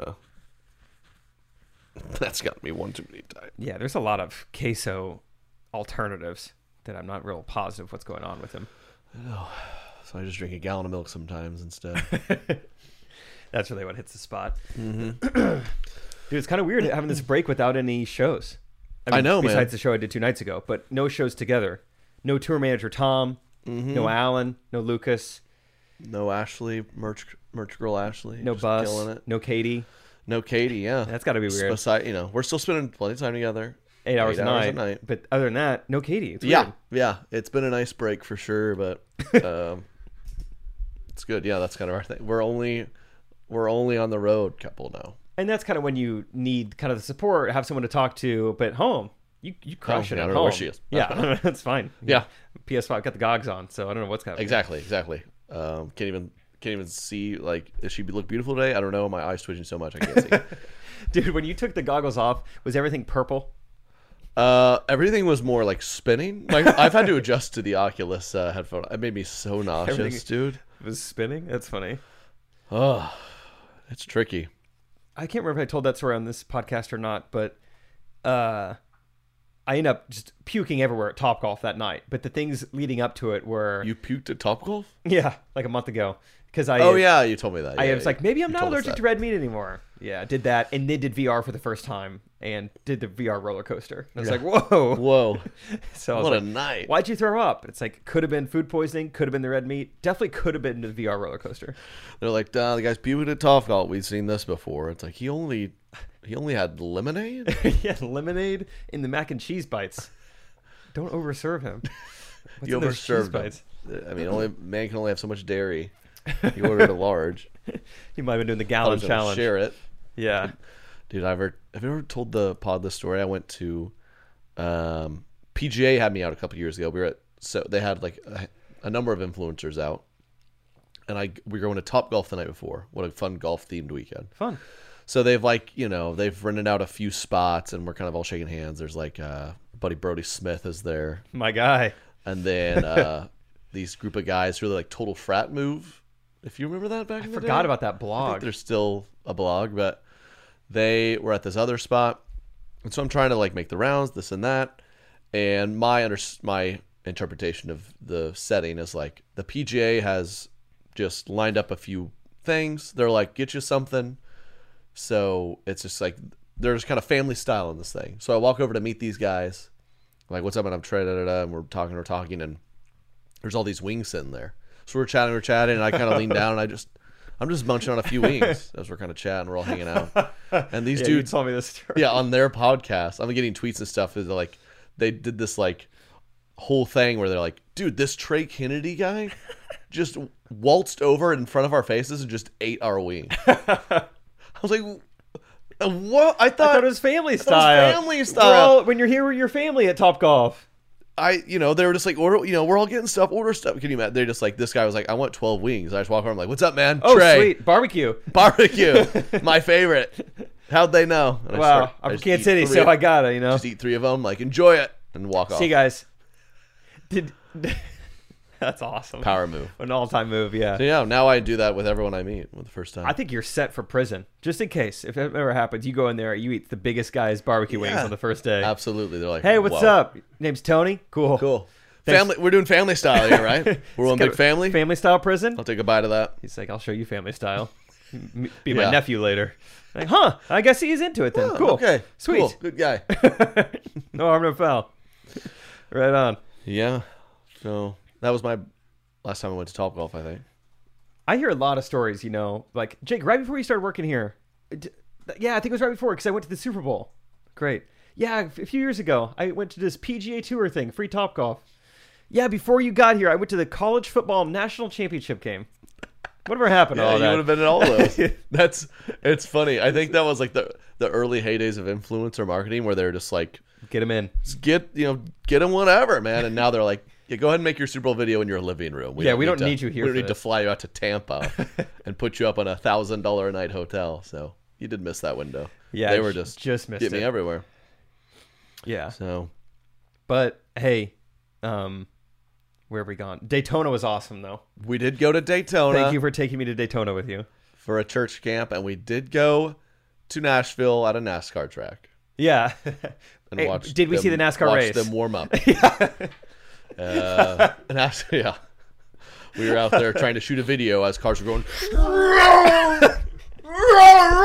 that's got me one too many times. Yeah, there's a lot of queso alternatives that I'm not real positive what's going on with them. So I just drink a gallon of milk sometimes instead. That's really what hits the spot. Mm-hmm. Dude, it's kind of weird having this break without any shows. I know, man. Besides the show I did 2 nights ago, but no shows together. No tour manager Tom, no Alan, no Lucas. No Ashley, merch girl Ashley. No just Bus. killing it. No Katie. No Katie. Yeah, That's got to be weird. Beside, we're still spending plenty of time together. 8 hours, 8 a hours night. a night. But other than that, no Katie. It's Yeah, weird. yeah. It's been a nice break for sure, but it's good. Yeah, that's kind of our thing. We're only on the road couple now. And that's kind of when you need kind of the support, have someone to talk to. But home, you crush it I at don't know home. where she is. Yeah, that's fine. Yeah. PS5 got the gogs on, so I don't know what's happening. Exactly. Can't even see, like, does she look beautiful today? I don't know. My eyes twitching so much I can't see. Dude, when you took the goggles off, was everything purple? Everything was more like spinning. Like I've had to adjust to the Oculus headphone. It made me so nauseous, Everything- dude. It was spinning? That's funny. Oh, it's tricky. I can't remember if I told that story on this podcast or not, but I ended up just puking everywhere at Topgolf that night. But the things leading up to it were... You puked at Topgolf? Yeah, like a month ago. Because Oh yeah, you told me that. I Yeah, was like, maybe I'm you not told us allergic that. to red meat anymore. Yeah, did that, and then did VR for the first time, and did the VR roller coaster. And I was Yeah. like, whoa. Whoa. So I was What a like, night. Why'd you throw up? It's like, could have been food poisoning, could have been the red meat, definitely could have been the VR roller coaster. They're like, the guy's puking at Topgolf. We've seen this before. It's like he only had lemonade. Yeah, lemonade in the mac and cheese bites. Don't overserve him. What's You in those cheese overserved bites? him. I mean, man can only have so much dairy. He ordered a large. You might have been doing the I gallon was gonna challenge. Share it. Yeah. Dude, have you ever told the pod this story? I went to PGA had me out a couple years ago. They had like a number of influencers out, and we were going to Topgolf the night before. What a fun golf themed weekend. Fun. So they've they've rented out a few spots, and we're kind of all shaking hands. There's like buddy Brody Smith is there, My guy. and then these group of guys who are like Total Frat Move. If you remember that back in the day. Forgot about that I blog. think there's still a blog, but they were at this other spot, and so I'm trying to like make the rounds, this and that, and my interpretation of the setting is like the PGA has just lined up a few things. They're like, get you something, so it's just like they're just kind of family style in this thing. So I walk over to meet these guys, I'm like, what's up? And I'm and we're talking, and there's all these wings sitting there. So we're chatting, and I kind of lean down, and I'm just munching on a few wings as we're kind of chatting. We're all hanging out, and these Yeah, dudes you told me this story. yeah, on their podcast, I'm getting tweets and stuff. Is like they did this like whole thing where they're like, dude, this Trey Kennedy guy just waltzed over in front of our faces and just ate our wing. I was like, what? I thought it was family I thought style. it was family style. When you're here with your family at Topgolf. they were just like, order, we're all getting stuff, order stuff. Can you imagine? They're just like, this guy was like, I want 12 wings. I just walk over, I'm like, what's up, man? Oh, Trey. sweet. Barbecue. Barbecue. My favorite. How'd they know? And Wow. I I'm from just Kansas eat City, three so of- I got it, Just eat 3 of them, like, enjoy it, and walk off. See you guys. That's awesome. Power move. An all-time move, yeah. So yeah, now I do that with everyone I meet for the first time. I think you're set for prison. Just in case. If it ever happens, you go in there, you eat the biggest guy's barbecue wings Yeah. on the first day. Absolutely. They're like, Hey, what's whoa. up? Name's Tony. Cool. Cool. Thanks. Family. We're doing family style here, right? We're one big family. Family style prison? I'll take a bite of that. He's like, I'll show you family style. Be my Yeah. nephew later. Like, huh? I guess he's into it then. Oh, Cool. Okay. Sweet. Cool. Good guy. No harm, no foul. Right on. Yeah. So that was my last time I went to Topgolf, I think. I hear a lot of stories, like, Jake, right before you started working here. Yeah, I think it was right before because I went to the Super Bowl. Great. Yeah, a few years ago, I went to this PGA Tour thing, free Topgolf. Yeah, before you got here, I went to the college football national championship game. Whatever happened to Yeah, all you that? would have been in all those. It's funny. I think that was like the early heydays of influencer marketing where they're just like, Get him in. just get them whatever, man. And now they're like, yeah, go ahead and make your Super Bowl video in your living room. We don't need you here We don't for need to this. fly you out to Tampa and put you up on $1,000 a night hotel. So you did miss that window. Yeah, they were just missed get me it. everywhere. Yeah. So But, hey, where have we gone? Daytona was awesome, though. we did go to Daytona. Thank you for taking me to Daytona with you. for a church camp, and we did go to Nashville at a NASCAR track. Yeah. And Hey, watch did we see the them- NASCAR watch race? them warm up. Yeah. We were out there trying to shoot a video as cars were going.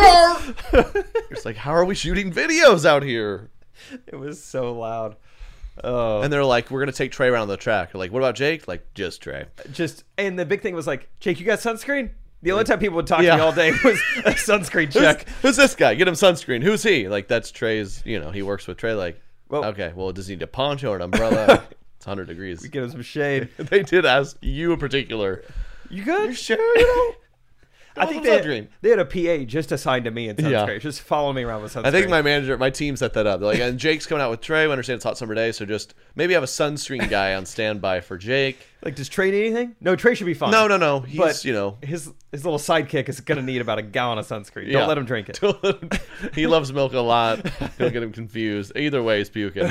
It's like, how are we shooting videos out here? It was so loud. Oh. And they're like, we're gonna take Trey around the track. They're like, what about Jake? Like, just Trey. And the big thing was like, Jake, you got sunscreen? The only time people would talk to me all day was a sunscreen check. Who's this guy? Get him sunscreen. Who's he? Like, that's Trey's. He works with Trey. Like, okay, well, does he need a poncho or an umbrella? It's 100 degrees. We give him some shade. They did ask you in particular. You good? You sure? I think they had a PA just assigned to me in sunscreen. Just follow me around with sunscreen. I think my team set that up. They're like, and Jake's coming out with Trey. We understand it's hot summer day, so just maybe have a sunscreen guy on standby for Jake. Like, does Trey need anything? No, Trey should be fine. No. He's, but his little sidekick is going to need about a gallon of sunscreen. Don't let him drink it. He loves milk a lot. Don't get him confused. Either way, he's puking.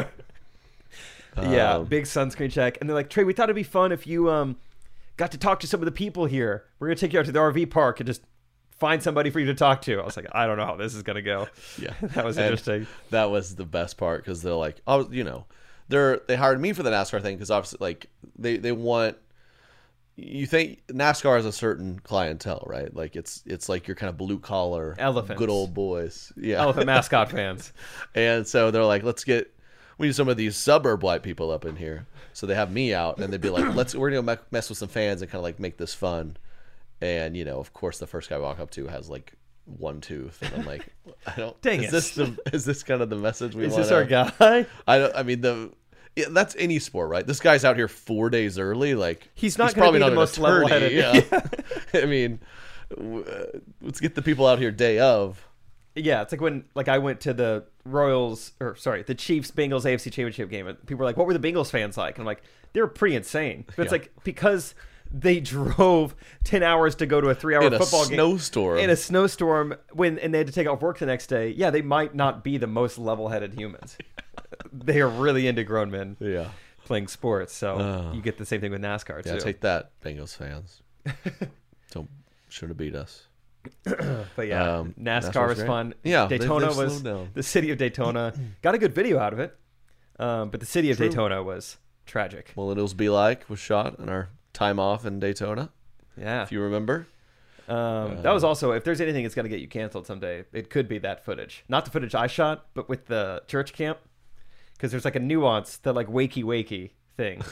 Yeah, big sunscreen check. And they're like, Trey, we thought it'd be fun if you got to talk to some of the people here. We're going to take you out to the RV park and just find somebody for you to talk to. I was like, I don't know how this is going to go. Yeah. That was interesting. That was the best part because they're like, oh, they hired me for the NASCAR thing because obviously, like, they want. You think NASCAR has a certain clientele, right? Like it's like your kind of blue collar, elephants, good old boys, yeah, elephant mascot fans. And so they're like, we need some of these suburb white people up in here. So they have me out, and they'd be like, we're gonna mess with some fans and kind of like make this fun. And of course, the first guy I walk up to has like one tooth, and I'm like, I don't. Dang is this kind of the message we want? Is this our guy? Yeah, that's any sport, right? This guy's out here 4 days early. Like he's probably not the most level-headed. Yeah. I mean, let's get the people out here day of. Yeah, it's like when I went to the the Chiefs Bengals AFC Championship game, and people were like, "What were the Bengals fans like?" And I'm like, "They were pretty insane." But it's like because they drove 10 hours to go to a 3-hour football game in a snowstorm and they had to take off work the next day. Yeah, they might not be the most level-headed humans. They are really into grown men playing sports. So you get the same thing with NASCAR too. Yeah, take that, Bengals fans. Shouldn't have beat us. But yeah, NASCAR was fun. Yeah, Daytona was the city of Daytona. Got a good video out of it. But the city of Daytona was tragic. Millennials Be Like was shot in our time off in Daytona. Yeah. If you remember. That was also, if there's anything that's going to get you canceled someday, it could be that footage. Not the footage I shot, but with the church camp. Because there's like a nuance, the like wakey thing.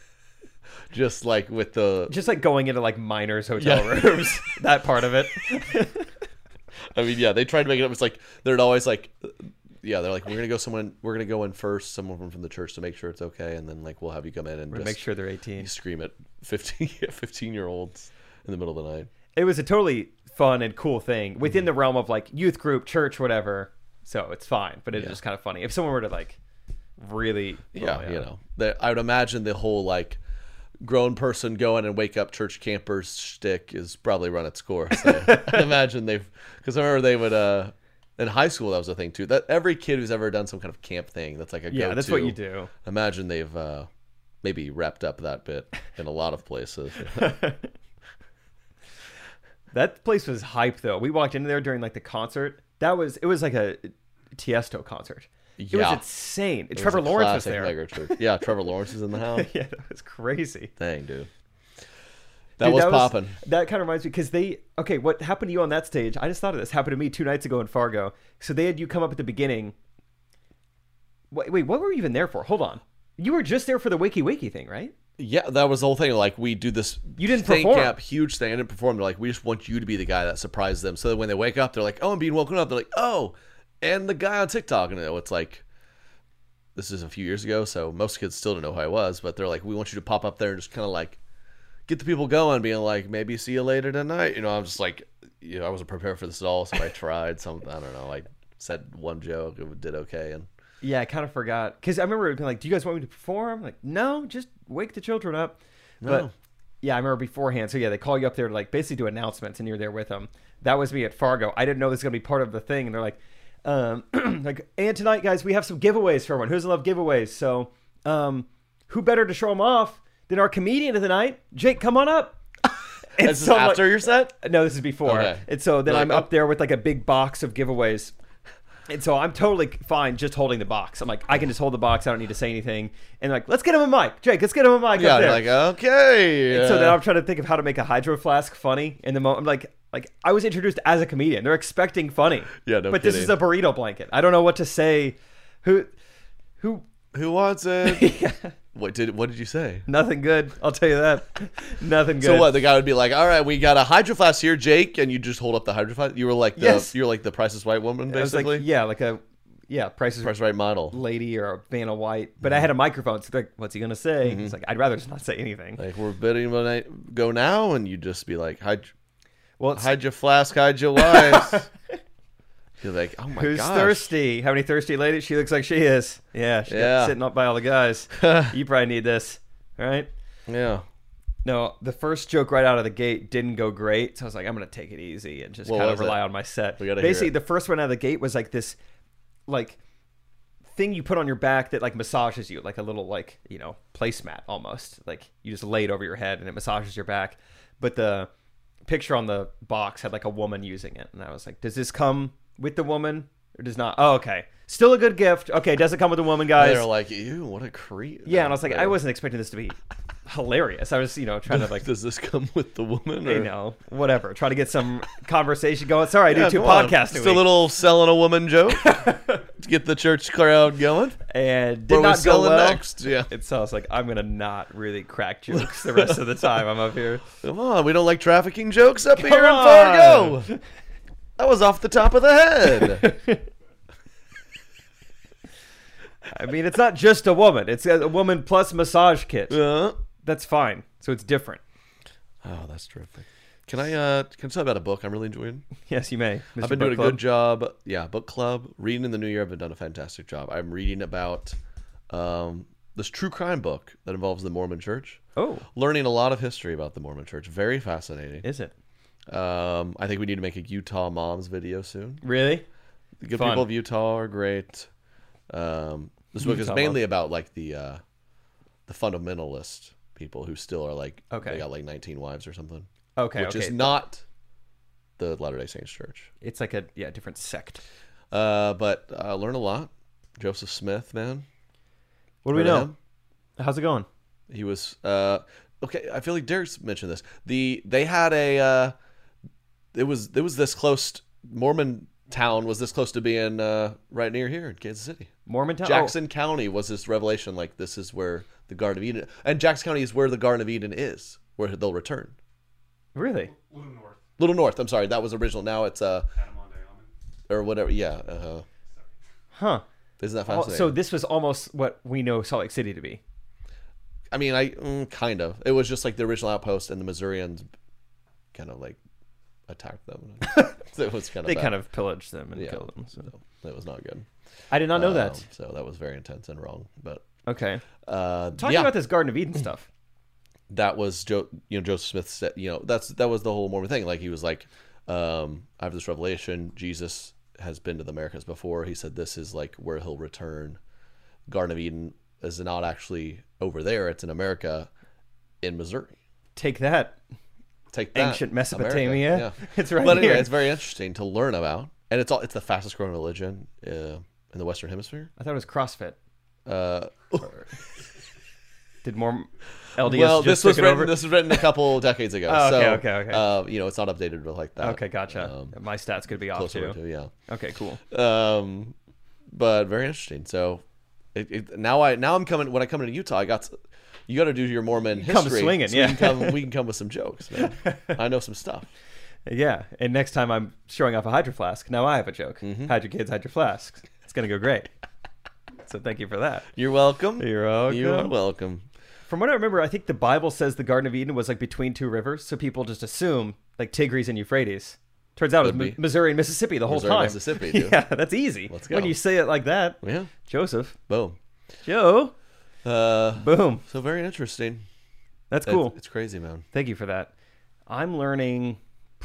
Just like with the... Just like going into like miners' hotel rooms. That part of it. I mean, yeah, they tried to make it up. It's like, they're always like... Yeah, they're like, we're going to go in first, someone from the church to make sure it's okay. And then like, we'll have you come in and just make sure they're 18. You scream at 15-year-olds in the middle of the night. It was a totally fun and cool thing within the realm of like youth group, church, whatever. So it's fine, but it's just kind of funny. If someone were to like really... I would imagine the whole like grown person going and wake up church campers shtick is probably run its course. I imagine because I remember they would... in high school, that was a thing too. That every kid who's ever done some kind of camp thing, that's like a go-to. That's what you do. Imagine they've maybe wrapped up that bit in a lot of places. That place was hype though. We walked into there during like the concert. It was like a Tiesto concert. It was insane. Trevor Lawrence was there. Yeah, Trevor Lawrence is in the house. Yeah, that was crazy. Dang, dude. That was popping. That kind of reminds me because what happened to you on that stage? I just thought of this. Happened to me 2 nights ago in Fargo. So they had you come up at the beginning. Wait, what were you even there for? Hold on. You were just there for the Wakey thing, right? Yeah, that was the whole thing. Like, we do this you didn't perform. Camp, huge thing. I didn't perform. They're like, we just want you to be the guy that surprises them. So that when they wake up, they're like, oh, I'm being woken up. They're like, oh, and the guy on TikTok. And it's like, this is a few years ago, so most kids still don't know who I was. But they're like, we want you to pop up there and just kind of like get the people going, being like, maybe see you later tonight. I'm just like, I wasn't prepared for this at all. So I tried something. I don't know. I said one joke. It did okay. And yeah, I kind of forgot. Because I remember being like, do you guys want me to perform? I'm like, no, just wake the children up. No. But yeah, I remember beforehand. So yeah, they call you up there to like basically do announcements and you're there with them. That was me at Fargo. I didn't know this was going to be part of the thing. And they're like, and tonight, guys, we have some giveaways for everyone. Who doesn't love giveaways? So who better to show them off than our comedian of the night? Jake, come on up. And this is after your set? No, this is before. Okay. And so then I'm up there with like a big box of giveaways. And so I'm totally fine just holding the box. I'm like, I can just hold the box. I don't need to say anything. And they're like, let's get him a mic. Jake, let's get him a mic yeah, up there. Like, okay. And so then I'm trying to think of how to make a hydro flask funny. In the moment, I'm like I was introduced as a comedian. They're expecting funny. Yeah, no But kidding. this is a burrito blanket. I don't know what to say. Who Who wants it? Yeah. What did you say? Nothing good. I'll tell you that. Nothing good. So what? The guy would be like, "All right, we got a Hydro Flask here, Jake," and you just hold up the Hydro Flask. You were like the Price is Right woman, I was like, basically. Price is Right model. lady or a Vanna White. But I had a microphone, so like, what's he gonna say? It's like, I'd rather just not say anything. Like, we're bidding when I go now, and you just be like, hide Well, your flask, hide your wives. You're like, oh my who's gosh. thirsty? How many thirsty ladies? She looks like she is. Yeah, she's sitting up by all the guys. You probably need this, right? Yeah. No, the first joke right out of the gate didn't go great, so I was like, I'm gonna take it easy and just What kind of was rely it? on my set. We gotta hear Basically, it. the first one out of the gate was like this, like thing you put on your back that like massages you, like a little like placemat almost. Like you just lay it over your head and it massages your back. But the picture on the box had like a woman using it, and I was like, does this come with the woman or does not? Oh, okay. Still a good gift. Okay, does it come with the woman, guys? They're like, ew, what a creep. Yeah, and I was like, I wasn't expecting this to be hilarious. I was, trying to like, does this come with the woman? Or? Whatever. Try to get some conversation going. Sorry, I do 2 come on. podcasts. Just a little selling a woman joke to get the church crowd going. And What did are we not go selling well. next? Yeah. And so I was like, I'm gonna not really crack jokes the rest of the time I'm up here. Come on, we don't like trafficking jokes up here in on. Fargo. That was off the top of the head. I mean, it's not just a woman. It's a woman plus massage kit. Yeah. That's fine. So it's different. Oh, that's terrific. Can I tell you about a book I'm really enjoying? Yes, you may. Mr. I've been Book doing a Club. good job. Yeah, book club. Reading in the new year, I've done a fantastic job. I'm reading about this true crime book that involves the Mormon Church. Oh. Learning a lot of history about the Mormon Church. Very fascinating. Is it? I think we need to make a Utah moms video soon. Really? The good Fun. people of Utah are great. This book is Utah mainly moms. about like the fundamentalist people who still are like, Okay. they got like 19 wives or something. Okay. Which okay. is not the Latter-day Saints Church. It's like a different sect. But I learned a lot. Joseph Smith, man. What do we Heard of know? him? How's it going? He was okay. I feel like Derek's mentioned this. They had a it was this close. Mormon town was this close to being right near here in Kansas City. Mormontown? Jackson County was this revelation. Like, this is where the Garden of Eden, and Jackson County is where the Garden of Eden is, where they'll return. Oh, really? Little North. Little North. I'm sorry, that was original. Now it's Adamonde Almond. or whatever. Yeah. Huh. Isn't that Oh, fascinating? so this was almost what we know Salt Lake City to be. I mean, kind of. It was just like the original outpost, and the Missourians kind of like attacked them. So it was kind of They bad. kind of pillaged them and Yeah. killed them. So. That was not good. I did not know that. So that was very intense and wrong. But Okay. talking Talking about this Garden of Eden stuff. that was Joseph Smith said, that was the whole Mormon thing. Like, he was like, I have this revelation. Jesus has been to the Americas before. He said this is like where he'll return. Garden of Eden is not actually over there. It's in America, in Missouri. Take that. Take that, Ancient Mesopotamia. America. Yeah. It's right But anyway, here. it's very interesting to learn about, and it's the fastest growing religion in the Western Hemisphere. I thought it was CrossFit. Uh, Did more LDS well, just this was took it written. over? This was written a couple decades ago. Oh, okay, so, okay. it's not updated like that. Okay, gotcha. My stats could be off Closer too. to, yeah. Okay, cool. But very interesting. So, now I'm coming. When I come into Utah, you got to do your Mormon Come history. swinging, so yeah. we can come with some jokes, man. I know some stuff. Yeah, and next time I'm showing off a Hydro Flask, now I have a joke. Mm-hmm. Hide your kids, hide your flasks. It's gonna go great. So thank you for that. You're welcome. You're welcome. You are welcome. From what I remember, I think the Bible says the Garden of Eden was like between two rivers, so people just assume like Tigris and Euphrates. Turns out it Could was be. Missouri and Mississippi the whole Missouri, time. Mississippi, dude. Yeah, that's easy. Let's go. When you say it like that. Yeah. Joseph. Boom. Joe. Boom. Boom. So very interesting. That's cool. It's crazy, man. Thank you for that. I'm learning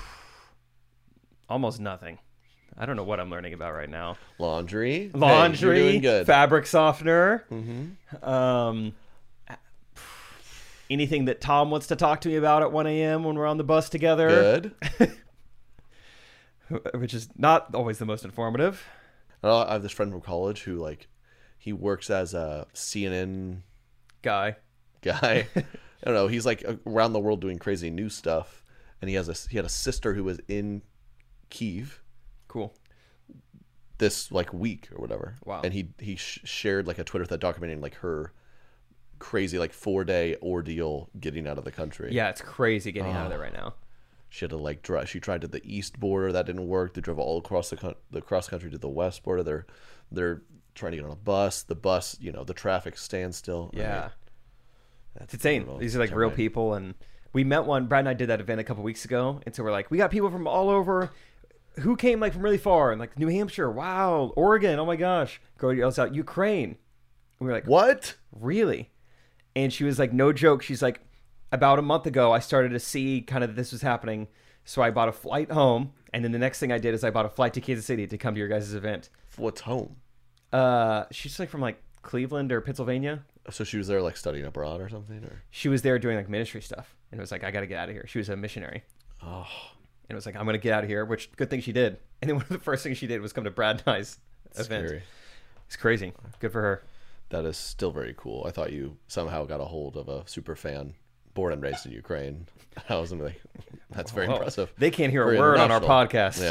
almost nothing. I don't know what I'm learning about right now. Laundry. Laundry, Hey, you're doing good. fabric softener. Mm-hmm. Anything that Tom wants to talk to me about at 1 a.m. when we're on the bus together. Good. Which is not always the most informative. I have this friend from college who he works as a CNN Guy. guy. I don't know. He's like around the world doing crazy new stuff, and he had a sister who was in Kyiv. Cool. this like week or whatever. Wow. And he shared like a Twitter thread documenting like her crazy like 4-day ordeal getting out of the country. Yeah, it's crazy getting out of there right now. She had to like drive. She tried to the east border, that didn't work. They drove all across the cross country to the west border. They're trying to get on a bus. The bus, the traffic stands still. Yeah, it's insane. These are like real people, and we met one. Brad and I did that event a couple weeks ago, and so we're like, we got people from all over. Who came like from really far? And like New Hampshire, wow, Oregon, oh my gosh. Girl yells out, Ukraine. And we're like, what? Really? And she was like, no joke. She's like, about a month ago, I started to see kind of this was happening. So I bought a flight home. And then the next thing I did is I bought a flight to Kansas City to come to your guys' event. What's home? She's like from like Cleveland or Pennsylvania. So she was there like studying abroad or something? Or she was there doing like ministry stuff. And it was like, I got to get out of here. She was a missionary. Oh. And it was like, I'm going to get out of here, which good thing she did. And then one of the first things she did was come to Brad and I's event. Scary. It's crazy. Good for her. That is still very cool. I thought you somehow got a hold of a super fan born and raised in Ukraine. I was like, that's very impressive. They can't hear very a word on our podcast.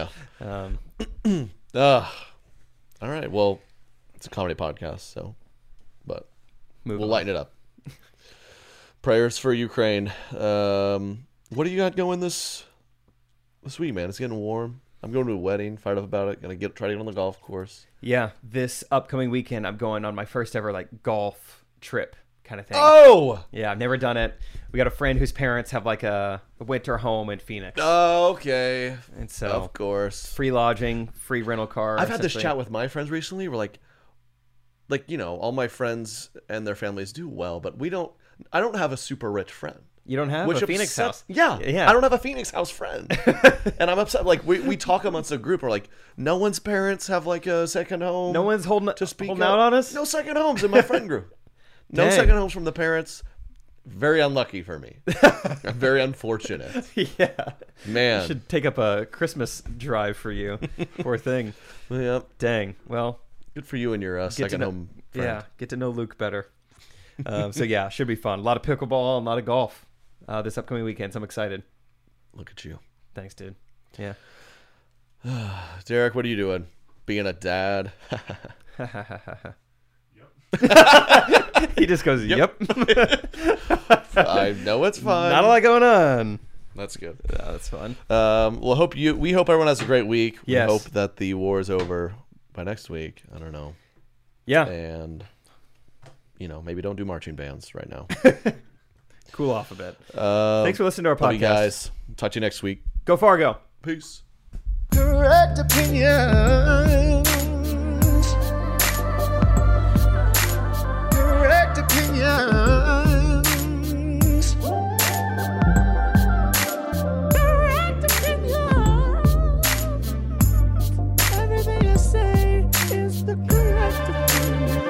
Yeah. All right. Well, it's a comedy podcast, so, but we'll lighten it up. Prayers for Ukraine. What do you got going this week, man? It's getting warm. I'm going to a wedding, fired up about it. Gonna try to get on the golf course. Yeah, this upcoming weekend, I'm going on my first ever like golf trip kind of thing. Oh! Yeah, I've never done it. We got a friend whose parents have like a winter home in Phoenix. Oh, okay. And so, of course, free lodging, free rental car. I've had this chat with my friends recently. We're like, all my friends and their families do well, but I don't have a super rich friend. You don't have a Phoenix house. Yeah. I don't have a Phoenix house friend. And I'm upset. Like, we talk amongst a group. We're like, no one's parents have like a second home. No one's holding out on us? No second homes in my friend group. No second homes from the parents. Very unlucky for me. Very unfortunate. Yeah. Man. I should take up a Christmas drive for you. Poor thing. Yep. Dang. Well. Good for you and your second home friend. Yeah. Get to know Luke better. So yeah, should be fun. A lot of pickleball, a lot of golf. This upcoming weekend, so I'm excited. Look at you. Thanks, dude. Yeah. Derek, what are you doing? Being a dad? He just goes, yep. I know it's fun. Not a lot going on. That's good. Yeah, that's fun. Well, we hope everyone has a great week. Yes. We hope that the war is over by next week. I don't know. Yeah. And, maybe don't do marching bands right now. Cool off a bit. Thanks for listening to our podcast. Love you guys. Talk to you next week. Go Fargo. Peace. Correct opinions. Correct opinions. Correct opinions. Everything I say is the correct opinion.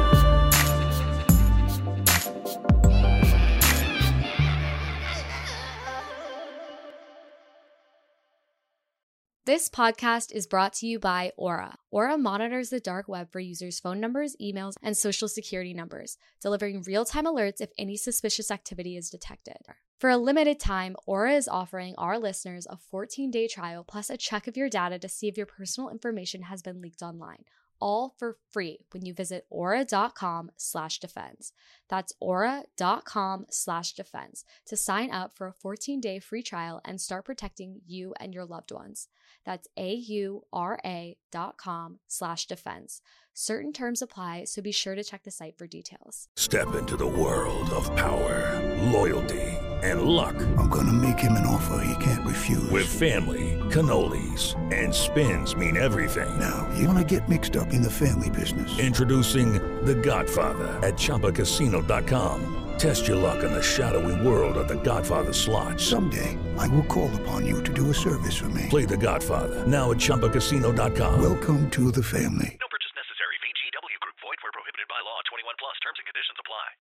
This podcast is brought to you by Aura. Aura monitors the dark web for users' phone numbers, emails, and social security numbers, delivering real-time alerts if any suspicious activity is detected. For a limited time, Aura is offering our listeners a 14-day trial plus a check of your data to see if your personal information has been leaked online. All for free when you visit aura.com/defense. That's aura.com/defense to sign up for a 14-day free trial and start protecting you and your loved ones. That's aura.com/defense. Certain terms apply, so be sure to check the site for details. Step into the world of power, loyalty, and luck. I'm gonna make him an offer he can't refuse. With family, cannolis, and spins mean everything. Now, you wanna get mixed up in the family business. Introducing The Godfather at ChumbaCasino.com. Test your luck in the shadowy world of The Godfather slot. Someday, I will call upon you to do a service for me. Play The Godfather now at ChumbaCasino.com. Welcome to the family. No purchase necessary. VGW Group. Void where prohibited by law. 21 plus. Terms and conditions apply.